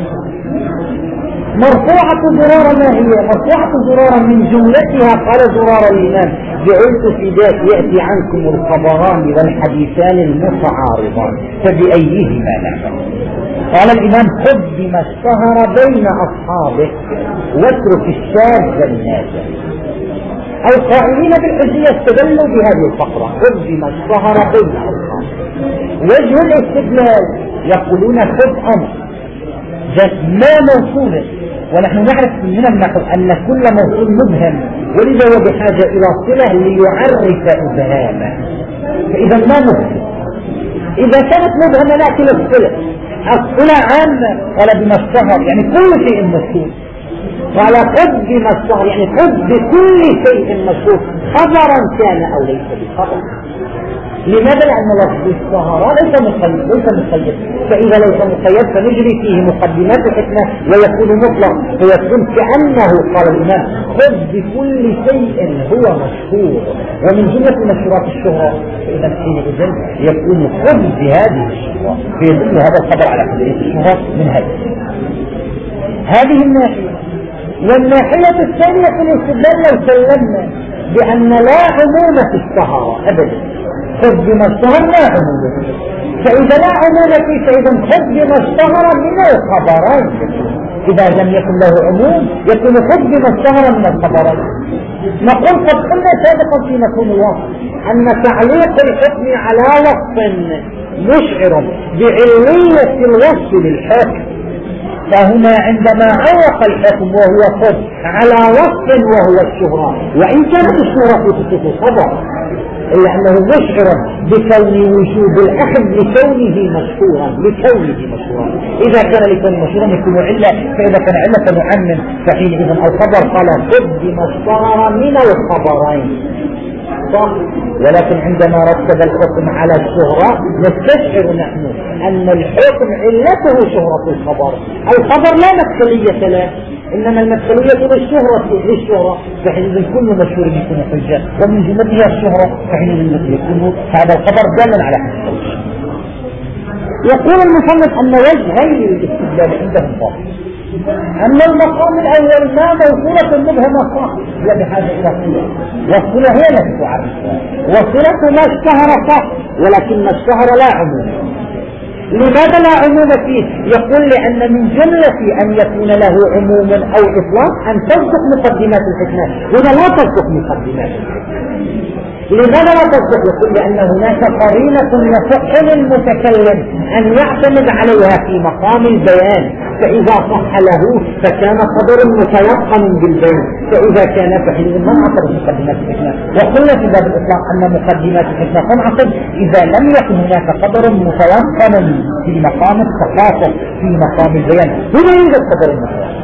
مرفوعة زرارة ما هي؟ مرفوعة زرارة من جملتها قال زرارة الإمام جعلت في ذات يأتي عنكم الخبران والحديثان المتعارضان فبأيهما نعمل؟ قال الإمام خذ بما اشتهر بين أصحابه واترك الشاذ النازل. القائلين بالحجية استدلوا بهذه الفقرة خذ بما اشتهر بين أصحابه. وجه الاستدلال يقولون خذ أمر ما موصوله، ونحن نعرف من النحو أن كل موصول مبهم ولذا هو بحاجة إلى صلة ليعرف إبهامه. فإذا ما مبهم، إذا كانت مبهمة لكن الصلة الصلة عامة. قال بما اشتهر يعني كل شيء مشهور، قال خذ بما اشتهر يعني خذ بكل شيء مشهور خبرا كان أو ليس بخبر. لماذا؟ لأن لفظ الشهر ليس مقيد ليس مقيد فإذا ليس مقيد فنجري فيه مقدمات الحكمة ويكون مطلق، فيكون كأنه قال الإمام خذ بكل شيء هو مشهور ومن جملة مشهورات الشهرة، فإذا حينئذ يكون خذ بهذه الشهرة فيدل هذا الخبر على حديث الشهرة من هذه هذه الناحية. والناحية الثانية في الاستدلال لو سلمنا بأن لا عموم في الشهرة أبدا، خذ بما اشتهر لا عموم، فإذا لا عموم فيه فإذا خذ بما اشتهر من الخبرين. إذا لم يكن له عموم يكون خذ بما اشتهر من الخبرين. نقول قد قلنا سابقا في مفهوم الوصف أن تعليق الحكم على وصف مشعر بعلية الوصف للحاكم، فهنا عندما علق الحكم وهو خذ على وصف وهو الشهرة، وإن كانت الشهرة تصف خبر إلا أنه مشعر بكون وجود الأخذ لكونه مشهورا لكونه مشهورا. إذا كان لكونه مشهورا يكون علة، فإذا كان علة نعمم فحينئذ الخبر قال خذ بما اشتهر من الخبرين صح. ولكن عندما رتب الحكم على الشهرة نستشعر نحن أن الحكم علته شهرة الخبر. الخبر لا مدخلية له، إنما المدخلية للشهرة للشهرة فحينئذ كل مشهور يكون حجة ومن جملتها الشهرة فحينئذ يكون هذا الخبر دالا على حجة. يقول المصنف أن وجهين للاستدلال عندهم ضابط، أن المقام الأول ما موصولة مبهمة صح لا بحاجة إلى صلة، والصلة هي التي تعرفها، وصلة ما اشتهر صح ولكن ما اشتهر لا عموم. لماذا لا عموم فيه؟ يقول لأن من جملة أن يكون له عموم أو إطلاق أن تصدق مقدمات الحكمة، هنا لا تصدق مقدمات الحكمة. لماذا لا تصدق؟ يقول لأن هناك قرينة يصح للمتكلم أن يعتمد عليها في مقام البيان، فإذا صح له فكان قدر متيقن بالبيان، فإذا كان فحينئذ ما انعقدت مقدمات الحكمة. وقلنا في باب الإطلاق أن مقدمات الحكمة تنعقد إذا لم يكن هناك قدر متيقن في مقام التخاطب في مقام البيان. هنا يوجد قدر متيقن.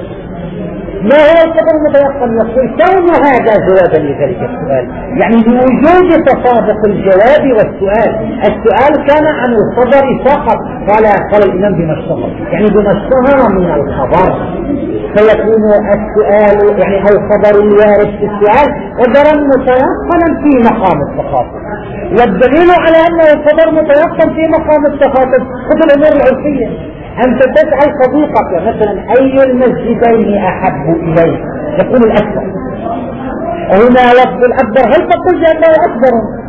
ما هو القدر المتيقن؟ يقول كون هذا جوابا لذلك السؤال، يعني بوجود تطابق الجواب والسؤال. السؤال كان عن الخبر فقط، قال قال الإمام بما اشتهر يعني بما اشتهر من الخبر، فيكون السؤال يعني الخبر الوارد في السؤال قدرا متيقنا في مقام التخاطب. والدليل على أنه الخبر متيقن في مقام التخاطب خذ الأمور العرفية. أنت تسأل صديقك مثلا أي المسجدين أحب إليك؟ يقول الأكبر. هنا لفظ الأكبر هل تقول أنه أكبر؟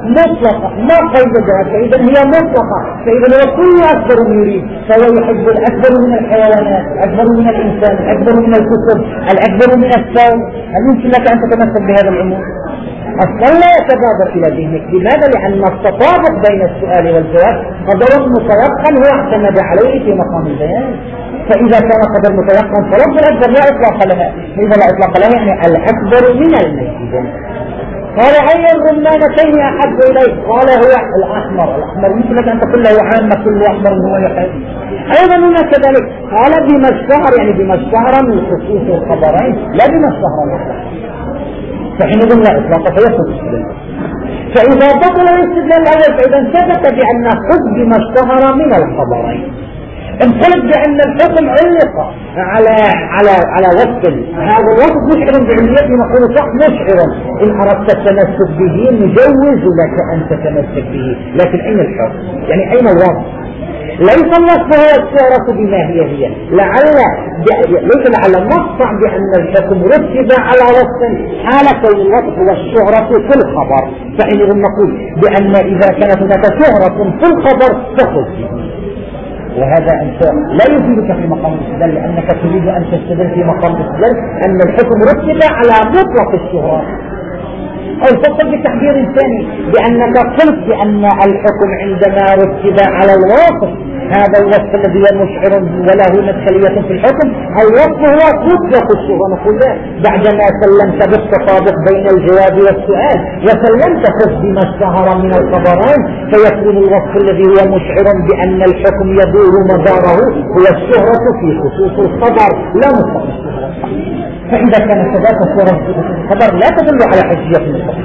مطلقة ما قيدها، فإذا هي مطلقة، فإذا هو كل أكبر يريد، فهو يحب الأكبر من الحيوانات، الأكبر من الإنسان، الأكبر من الكتب، الأكبر من الثوم. هل يمكن لك أن تتمثل بهذا العموم؟ أصلا لا يتبادر إلى ذهنك. لماذا؟ لأن التطابق بين السؤال والجواب قدر متيقن هو اعتمد عليه في مقام البيان. فإذا كان قدر متيقن فلفظ الأكبر لا إطلاق لها، إذا لا إطلاق لها يعني الأكبر من الميتين. قال أي الرمانتين أحب إليه؟ قال هو الأحمر. الأحمر يمكن لك أن تقول له عامة كل أحمر هو يحب. أيضا هنا كذلك قال بما اشتهر، يعني بما اشتهر من خصوص الخبرين لا بما اشتهر مطلقا، فحينئذ لا إطلاق فيصل الاستدلال. فإذا بطل الاستدلال الأول فإذا ثبت بأن خذ بما اشتهر من الخبرين. إن قلت بأن الحكم علق على على على وصف، هذا الوصف مشعر بعليته نقول صح مشعر، إن أردت التمسك به نجوز لك أن تتمسك به، لكن أين الحكم؟ يعني أين الوصف؟ ليس الوصف هو الشهرة بما هي هي، لعل ليس لعل نقطع بأن الحكم رتب على وصف حال كون الوصف هو الشهرة في الخبر، فحينئذ نقول بأن إذا كانت هناك شهرة في الخبر تخذ، وهذا أنت لا يفيدك في مقام الاستدلال، لأنك تريد أن تستدل في مقام الاستدلال أن الحكم رتب على مطلق الشهرة. أو تقصد بتحذير ثاني بأنك قلت بأن الحكم عندما رتب على الوصف، هذا الوصف الذي هو مشعر وله مدخلية في الحكم، الوصف هو مطلق الشهرة. نقول لا، بعدما سلمت بالتطابق بين الجواب والسؤال وسلمت خذ بما اشتهر من الخبرين، فيكون الوصف الذي هو مشعر بأن الحكم يدور مداره هو الشهرة في خصوص الخبر لا مطلق الشهرة. فإذا كانت كذلك الصورة الخبر لا تدل على حجية المطلق.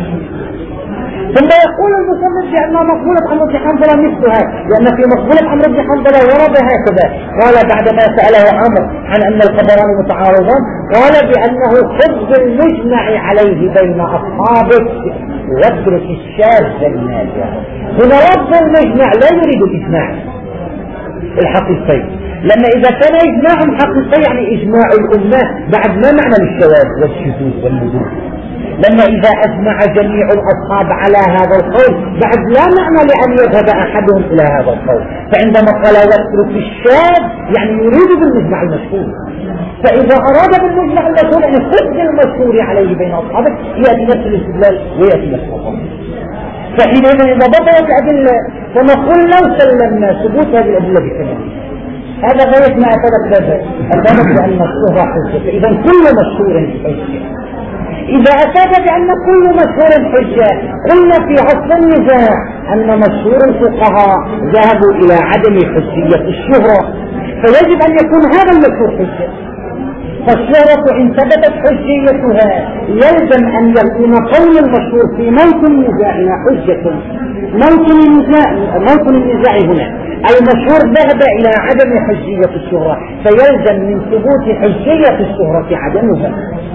ثم يقول المصنف بأنها مقبولة عمرو بن حنظلة مثلها، لأن في مقبولة عمرو بن حنظلة ورد هكذا، قال بعدما سأله عمرو عن أن الخبران متعارضان قال بأنه خذ بالمجمع عليه بين أصحابك واترك الشاذ النازع. هنا لفظ المجمع لا يريد الإجماع الحقيقي، لأن إذا كان إجماع حقيقي يعني إجماع الأمة، بعد ما معنى للشواذ والشذوذ والنذور؟ لما إذا أجمع جميع الأصحاب على هذا القول بعد لا معنى لأن يذهب أحدهم إلى هذا القول. فعندما قال واترك الشاذ يعني يريد بالمجمع المشهور، فإذا أراد بالمجمع المشهور أن يخرج المشهور عليه بين أصحابه يأتي نفس الاستدلال ويأتي نفس القول. فحينئذ إذا بطلت الأدلة فنقول لو سلمنا ثبوت هذه الأدلة بكلامه، هذا غاية ما أثبت ذلك، أثبت بأن الشهرة حجة. إذا كل مشهور حجة. إذا أثبت بأن كل مشهور حجة، قلنا في عصر النزاع أن مشهور الفقهاء ذهبوا إلى عدم حجية الشهرة، فيجب أن يكون هذا المشهور حجة. فالشهرة إن ثبتت حجيتها يلزم أن يكون قول المشهور في موطن النزاع حجة. موطن النزاع موطن النزاع هنا المشهور ذهب إلى عدم حجية الشهرة، فيلزم من ثبوت حجية الشهرة عدمها.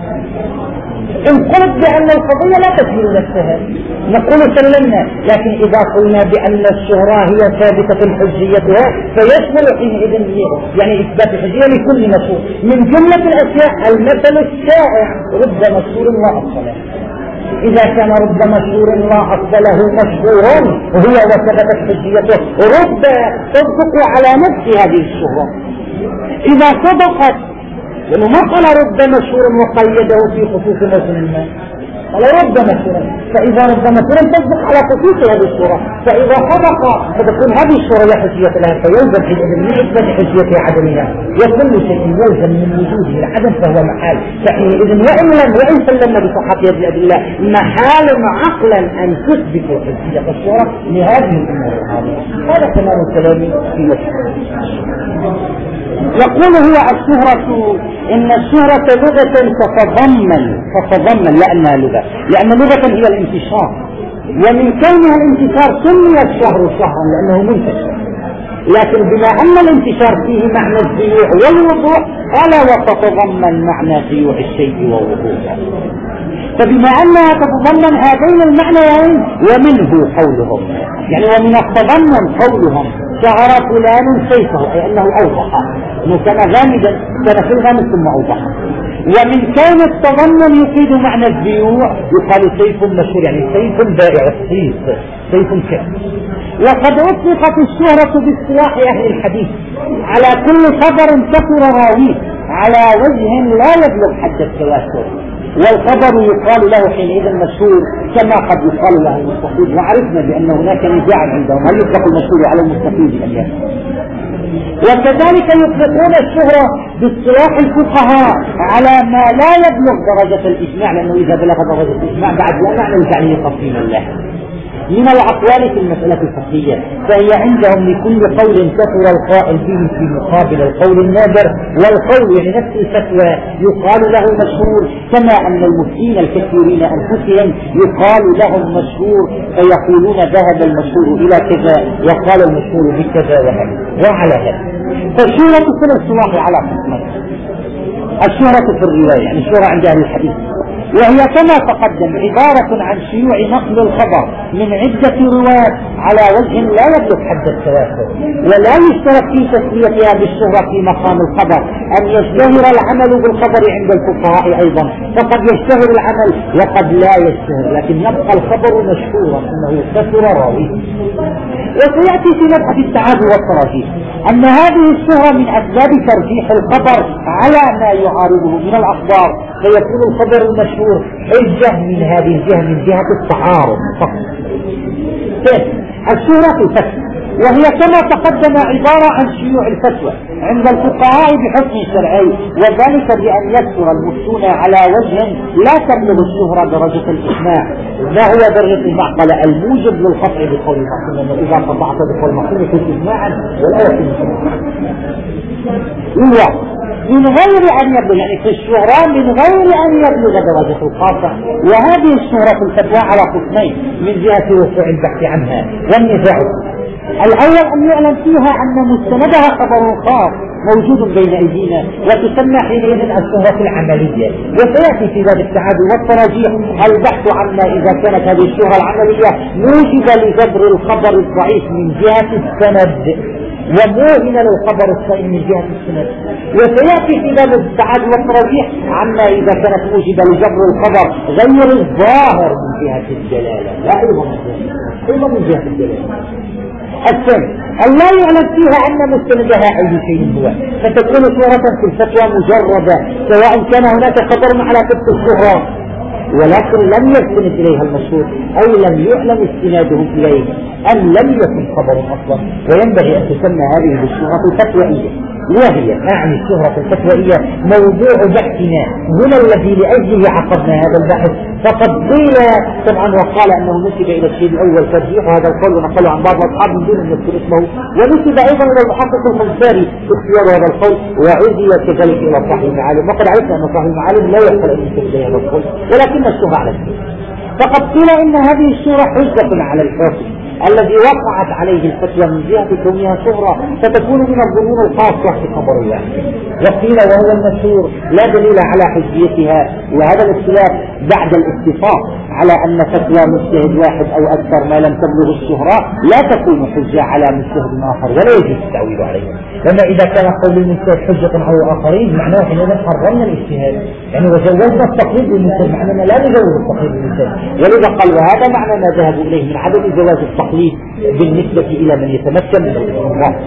إن قلت بأن القضية لا تسير نفسها نقول سلمنا، لكن إذا قلنا بأن الشهرة هي ثابتة حجيتها فيشمل حينئذ يعني إثبات الحجية لكل مشهور. من جملة الأشياء المثل الشائع رد مشهور لا أصل له. إذا كان رد مشهور لا أصل له مشهور وهو وثبتت حجيته رد تصدق على نفس هذه الشهرة. إذا صدقت لأنه ما قال رد مشهور وقيده في خصوص موطن الماء، قال رد مشهور، فإذا رد مشهور تصدق على خصوص هذه الصورة، فإذا صدق فتكون هذه الصورة لا حجية لها، فيلزم حينئذ من إثبات حجية عدمها. وكل شيء يلزم من وجوده العدم فهو محال، فحينئذ وإن لم وإن سلمنا بصحة هذه الأدلة محال عقلا أن تثبت حجية الصورة لهذه الأمور العظيمة. هذا كمال الكلام في مشهور. يقول هو الشهرة إن الشهرة لغة تتضمن تتضمن لأنها لغة، لأن لغة هي الانتشار، ومن كونها الانتشار سمي الشهر شهرا لأنه منتشر، لكن بما أن الانتشار فيه معنى الزيوع والوضوح ألا وتتضمن معنى زيوع الشيء ووضوحه، فبما أنها تتضمن هذين المعنيين ومنه قولهم يعني ومن التضمن قولهم شعر فلان سيفه أي أنه أوضح، أنه كان غامدا كان في الغامد ثم أوضح، ومن كان التضمن يفيد معنى البيوع يقال سيف مشهور، يعني سيف بائع السيف، سيف كامل. وقد أطلقت الشهرة باصطلاح أهل الحديث على كل خبر كثر راويه على وجه لا يبلغ حد التواتر، والخبر يقال له حينئذ مشهور كما قد يقال له المستفيد. وعرفنا بأن هناك نزاع عندهم هل يطلق المشهور على المستفيد أم لا. وكذلك يطلقون الشهرة باصطلاح الفقهاء على ما لا يبلغ درجة الإجماع، لأنه إذا بلغ درجة الإجماع بعد لا معنى الجعلية تفصيلا له من الأقوال في المسألة الفقهية، فهي عندهم لكل قول كثر القائل فيه في مقابل القول النادر، والقول يعني نفس الفتوى يقال له مشهور، كما أن المفتين الكثيرين أنفسهم يقال لهم مشهور فيقولون ذهب المشهور إلى كذا وقال المشهور بكذا وهذا وعلى هذا. فالشهرة في الاصطلاح على قسمين: الشهرة في الرواية يعني الشهرة عند أهل الحديث، وهي كما تقدم عبارة عن شيوع نقل الخبر من عدة رواة على وجه لا يبلغ حد التواتر، ولا يشترك في تسميتها بالشهرة في مقام الخبر أن يشتهر العمل بالخبر عند الفقهاء أيضا، فقد يشتهر العمل وقد لا يشتهر، لكن يبقى الخبر مشهورا أنه كثر راويه. وسيأتي في مبحث التعادل والتراجيح أن هذه الشهرة من أسباب ترجيح الخبر على ما يعارضه من الأخبار، فيكون الخبر المشهور حجة من هذه الجهة من جهة التعارض فقط. الشهرة في الفتوى، وهي كما تقدم عبارة عن شيوع الفتوى عند الفقهاء بحكم شرعي، وذلك بأن يكثر المفتون على وجه لا تبلغ الشهرة درجة الإجماع. ما هو درجة المعقلة الموجب للقطع بقول المحكوم، أنه إذا قطعت بقول المحكوم يكون إجماعا ولا يكون إجماعا من غير أن يبلغ، يعني في الشهرة من غير أن يبلغ درجة القاطع. وهذه الشهرة في الفتوى على قسمين من جهة وقوع البحث عنها والنزاع. الأول أن يعلم فيها أن مستندها خبر خاص موجود بين أيدينا وتسمى حينئذ الشهرة العملية. وسيأتي في باب التعادل والتراجيح البحث عما إذا كانت هذه الشهرة العملية موجبة لجبر الخبر الضعيف من جهة السند وموهنة للخبر الصحيح من جهة السند. وسيأتي في باب التعادل والتراجيح عما إذا كانت موجبة لجبر الخبر غير الظاهر من جهة الجلالة، لا أيضا من جهة الجلالة. الثاني أن لا يعلم فيها أن مستندها أي شيء هو، فتكون صورة في الفتوى مجردة سواء كان هناك خبر على تلك الشهرة ولكن لم يستند إليها المشهور أو لم يعلم استناده إليه أم لم يكن خبر أصلا. وينبغي أن تسمى هذه بالشهرة الفتوائية، وهي أعني الشهرة الفتوائية موضوع بحثنا هنا الذي لأجله عقدنا هذا البحث. فقد قيل طبعا وقال أنه نسب إلى الشيء الأول ترجيح هذا القول ونقله عن بعض الأصحاب من دون أن يذكر اسمه، ونسب أيضا إلى المحقق المنصاري اختيار هذا القول، وعزي كذلك إلى صاحب المعالم. وقد عرفنا أن صاحب المعالم لا يحصل أن ينسب إلى هذا القول ولكن الشهرة على الشيء. فقد قيل إن هذه الشهرة حجة على الحاكم الذي وقعت عليه الفتوى من جهة كونها شهرة، فتكون من الظنون الخاصة في خبر الله. وقيل وهو المشهور لا دليل على حجيتها، وهذا الاختلاف بعد الاتفاق على أن فتوى مجتهد واحد أو أكثر ما لم تبلغ الشهرة لا تكون حجة على مجتهد آخر ولا يجوز التعويل عليه. لما إذا كان قول المجتهد حجة على الآخرين معناه أننا حرمنا الاجتهاد، يعني وجوزنا التقليد للمجتهد، معنانا لا نجوز التقليد للمجتهد. ولذا قال وهذا معنى ما ذهبوا إليه من عدم جواز التقليد بالنسبة إلى من يتمكن من الاستنباط.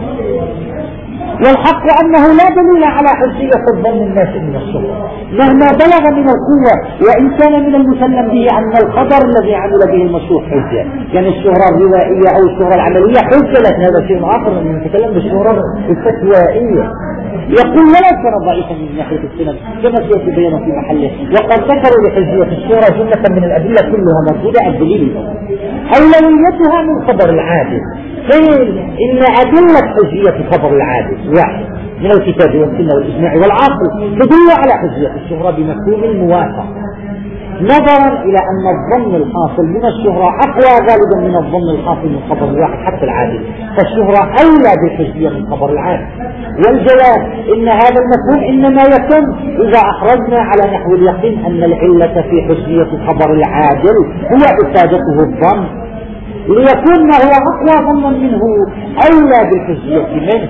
والحق أنه لا دليل على حجية الظن الناس من الشهرة مهما بلغ من القوة، وإن كان من المسلم به أن الخبر الذي عمل به المشهور حجة، يعني الشهرة الروائية أو الشهرة العملية حجة، لكن هذا شيء آخر من نتكلم بالشهرة الفتوائية. يقول ولو كان ضعيفا من ناحية السند كما سيأتي بيانه في محله. وقد ذكروا لحجية الشهرة جملة من الأدلة كلها موجودة. الدليل أولويتها من خبر العادل، قيل إن أدلة حجية خبر العادل واحد من الكتاب والسنة والإجماع والعقل تدل على حجية الشهرة بمفهوم الموافقة، نظرا إلى أن الظن الحاصل من الشهرة أقوى غالبا من الظن الحاصل من خبر الواحد حتى العادل، فالشهرة أولى بالحجية من خبر العادل. والجواب إن هذا المفهوم إنما يكون إذا أخرجنا على نحو اليقين أن العلة في حجية خبر العادل هو إفادته الظن، ليكون ما هو أقوى ظنا منه أولى بالحجية منه.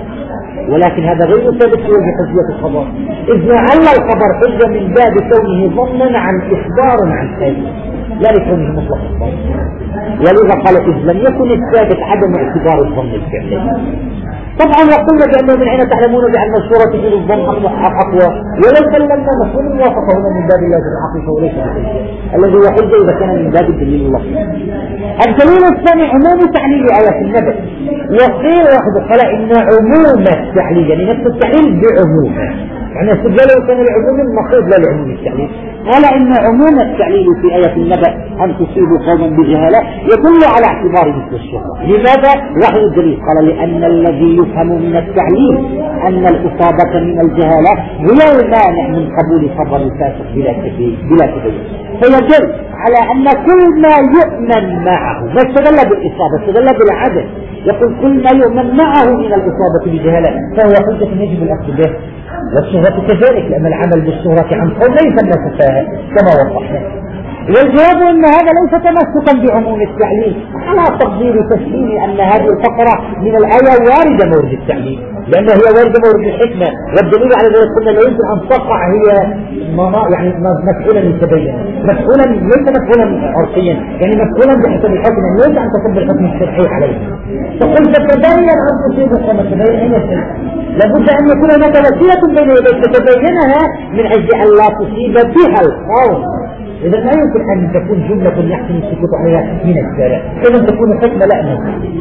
ولكن هذا غير ثابت في وجه حجية الخبر، إذ لعل الخبر حجة من باب كونه ظنا عن إخبار عن شيء لا لكونه مطلق الظن. ولذا قال إذ لم يكن الثابت عدم اعتبار الظن الفعلي. طبعا وقلنا بأنه من حين تعلمون بأن الصورة تفيد الظن أقوى، ولو سلمنا مفهوم الوافقة هنا من باب اللازم العقل وليس بالحجة الذي هو حجة إذا كان من باب الدليل اللفظي. الدليل الثاني عموم تعليل آية النبأ، وقيل واحد قال إن عموم التعليل يعني نفس التعليل بعمومه، يعني استدلاله كان العموم المقصود لا لعموم التعليل. قال إن عموم التعليل في آية النبأ أن تصيبوا قوما بجهالة يدل على اعتبار مثل الشهرة. لماذا؟ واحد الدليل قال لأن الذي يفهم من التعليل أن الإصابة من الجهالة هي المانع من قبول خبر الفاسق بلا تبين بلا تبين، فيدل على أن كل ما يؤمن معه، ما استدل بالإصابة استدل بالعدل، يقول كل ما يؤمن معه من الإصابة بجهالة فهو حجة يجب الأخذ به. والشهرة كذلك لأن العمل بالشهرة عن قول ليس الناس سفاهة كما وضحنا. والجواب أن هذا ليس تمسكا بعموم التعليل على تقدير تسليم أن هذه الفقرة من الآية واردة مورد التعليل لأنها هي واردة مورد الحكمة، والدليل على ذلك قلنا لا يمكن أن تقع هي يعني مفعولا يتبين، مفعولا ليس مفعولا عرفيا يعني مفعولا بحسب الحكم، ليس أن تصب الحكم الشرعي عليه. فقل تتبين أن تصيب كما تبين أي شيء، لابد أن يكون هناك وسيلة بين يديك تتبينها من أجل أن لا تصيب بها القوم. إذا لا يمكن أن تكون جملة يحسن السكوت عليها من الشارع، إذا تكون حكمة لا نفسها.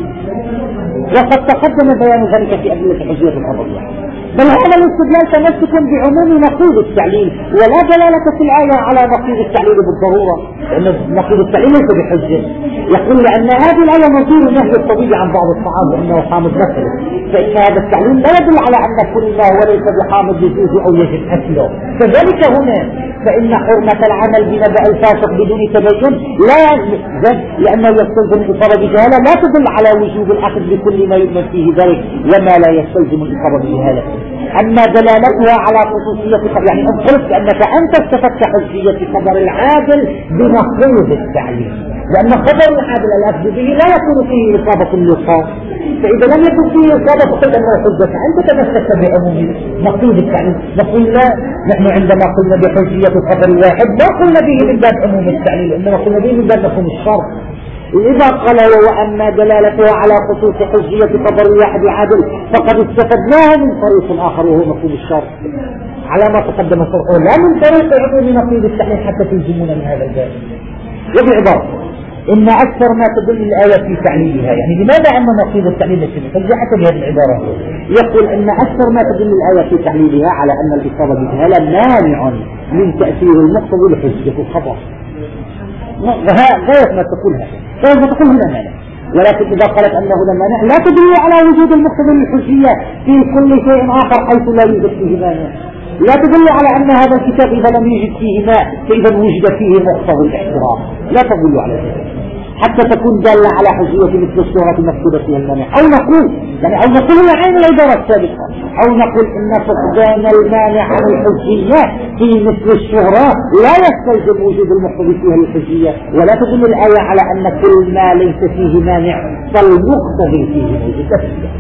وقد تقدم بيان ذلك في أدلة حجية الخبرية. بل هذا الاستدلال تمسك بعموم نقيض التعليل، ولا دلالة في الآية على نقيض التعليل بالضرورة، لأن نقيض التعليل ليس بحجة. يقول لأن هذه الآية نظير نهي الطبيب عن بعض الطعام لأنه حامض مثله، فإن هذا التعليل لا يدل على أن كل ما هو ليس بحامض يجوز أو يجب أكله. كذلك هنا فإن حرمة العمل بنبأ الفاسق بدون تبين لا يجوز، لأنه يستلزم الإصابة بجهالة لا تدل على وجوب الأخذ بكل ما يؤمن فيه ذلك وما لا يستلزم الإصابة بجهالة. أما دلالتها على خصوصية خبر، يعني أن قلت أنك أنت استفدت حجية خبر العادل بنقيض التعليل، لأن خبر العادل الأخذ به لا يكون فيه إصابة اللقاء، فإذا لم يكن فيه إصابة فقد أنه حجة أنت تمسكت بعموم نقيض التعليل. نقول لا، نحن عندما قلنا بحجية خبر واحد ما قلنا به من باب عموم التعليل، إنما قلنا به من باب مفهوم الشرط. إذا قال وأما دلالتها على خصوص حجية خبر الواحد عادل فقد استفدناها من طريق آخر وهو مفهوم الشرط على ما تقدم شرحه، لا من طريق عموم نقيض التعليل حتى تلزمون من هذا الباب. وبعبارة إن أكثر ما تدل الآية في تعليلها، يعني لماذا أن نقيض التعليل الشرعي؟ فجاءت بهذه العبارة، يقول إن أكثر ما تدل الآية في تعليلها على أن الإصابة بجهالة مانع من تأثير المقتضي لحجية الخبر. غاية ما تقولها غاية ما تقول هنا مانع، ولكن إذا قالت أنه هنا مانع لا تدل على وجود المقتضي للحجية في كل شيء آخر حيث لا يوجد فيه مانع، لا تدل على أن هذا الكتاب إذا لم يوجد فيه ماء فإذا وجد فيه مقتضى الاحترام، لا تدل على ذلك حتى تكون دالة على حجية مثل الصورة المكتوبة فيها المانع. أو نقول يعني أو نقول هنا عين العبارة السابقة، أو نقول إن فقدان المانع عن الحجية في مثل الشهرة لا يستلزم وجود المقتضي فيها الحجية، ولا تدل الآية على أن كل ما ليس فيه مانع فالمقتضي فيه موجود.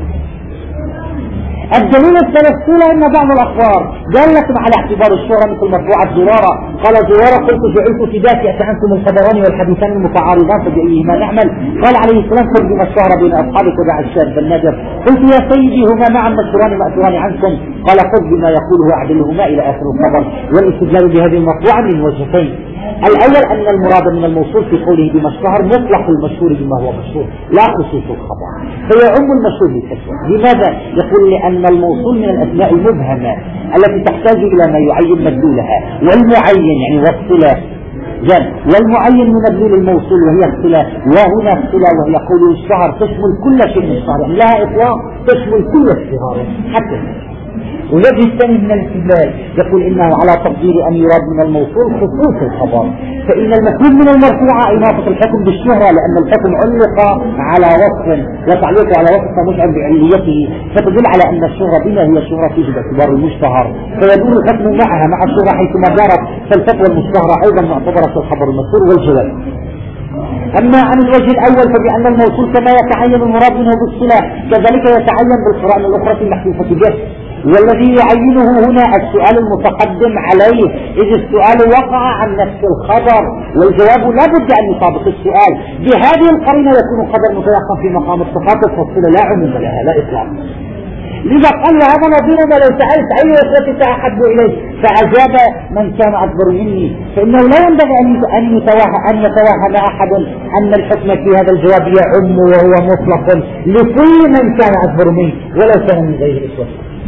الدليل الثلاثون أن بعض الأخبار دالة على اعتبار الشهرة مثل مرفوعة زرارة، قال زرارة قلت جعلت فداك يأتي عنكم الخبران والحديثان المتعارضان فبأيهما نعمل؟ قال عليه السلام ترجم الشهرة بين أصحابك ودع الشاب النجف. قلت يا سيدي هما معا مشهوران مأثوران عنكم، قال خذ بما يقوله أعدلهما إلى آخر الخبر. والاستدلال بهذه المرفوعة من وجهتين، الأول أن المراد من الموصول في قوله بما اشتهر مطلق المشهور بما هو مشهور لا خصوص الخبر، فيعم المشهور بالتشويه. لماذا؟ يقول لأن الموصول من الأسماء المبهمة التي تحتاج إلى ما يعين مدلولها، والمعين يعني والصلة جن، والمعين من مدلول الموصول وهي الصلة، وهنا الصلة وهي قوله اشتهر تشمل كل شيء من الشهر، يعني لها إطلاق تشمل كل الشهر حتى. والوجه الثاني من الاستدلال يقول إنه على تقدير أن يراد من الموصول خصوص الخبر، فإن المفهوم من المرفوعة إناطة الحكم بالشهرة لأن الحكم علق على وصف وتعليق على وصف مشعر بعليته، فتدل على أن الشهرة بما هي شهرة تجد اعتبار المشتهر، فيدور الحكم معها مع الشهرة حيثما دارت، فالفتوى المشتهرة أيضا معتبرة الخبر المذكور. والجواب أما عن الوجه الأول فبأن الموصول كما يتعين المراد منه بالصلة كذلك يتعين بالقرآن الأخرى في المحذوفة به، والذي يعينه هنا السؤال المتقدم عليه، إذ السؤال وقع عن نفس الخبر والجواب لا بد أن يطابق السؤال. بهذه القرينة يكون الخبر متيقن في مقام التخاطب فالصلة لا عموم لها لا إطلاق. لذا قال هذا نظير ما لو سألت أي وصلتك أحب إليه فأجاب من كان أكبر مني، فإنه لا ينبغي أن يتوهم أن يتوهم أحد أن الحكم في هذا الجواب يعم وهو مطلق لكل من كان أكبر منه ولو كان من غير الإخوة.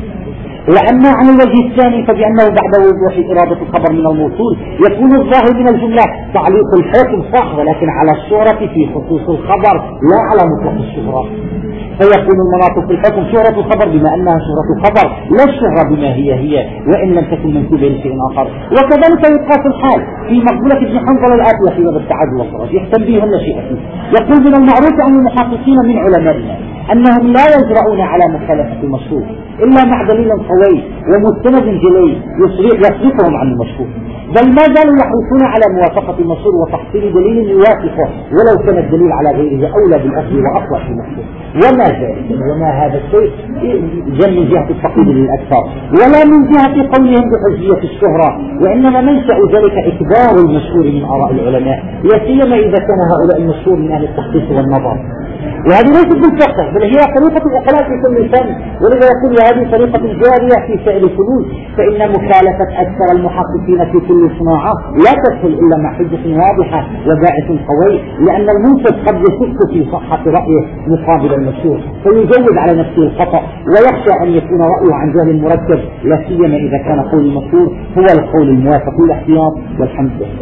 وأما عن الوجه الثاني فبأنه بعد وضوح إرادة الخبر من الموصول يكون الظاهر من الجملة تعليق الحكم صح، ولكن على الشهرة في خصوص الخبر لا على مطلق الشهرة، فيكون المناط في الحكم شهرة الخبر بما أنها شهرة الخبر لا الشهرة بما هي هي وإن لم تكن منسوبة لشيء آخر. وكذلك يقاس الحال في مقبولة ابن حنظل الآتية في باب التعدد والخراج يحتم به ولا شيء فيه. يقول من المعروف عن المحققين من علمائنا أنهم لا يجرؤون على مخالفة المشهور إلا مع دليل قوي ومستند جلي يصرفهم عن المشهور، بل ما زالوا يحرصون على موافقة المشهور وتحصيل دليل يوافقه ولو كان الدليل على غيره أولى بالأخذ وأصلح في المشهور. وما ذلك وما هذا الشيء جاء من جهة التقليد للأكثر ولا من جهة قولهم بحجية الشهرة، وإنما منشأ ذلك إكبار المشهور من آراء العلماء، لا سيما إذا كان هؤلاء المشهور من أهل التحقيق والنظر. وهذه ليست بالفقه بل هي طريقة العقلاء في كل فن، ولذا يقول هذه طريقة جارية في سائر الفنون، فإن مخالفة أكثر المحققين في كل صناعة لا تدخل إلا مع حجة واضحة وباعث قوي، لأن المنصف قد يشك في صحة رأيه مقابل المشهور فيجوز على نفسه الخطأ ويخشى أن يكون رأيه عن جهل مركب، لا سيما إذا كان قول المشهور هو القول الموافق للاحتياط والحمد لله.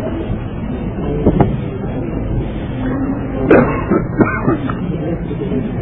Thank you.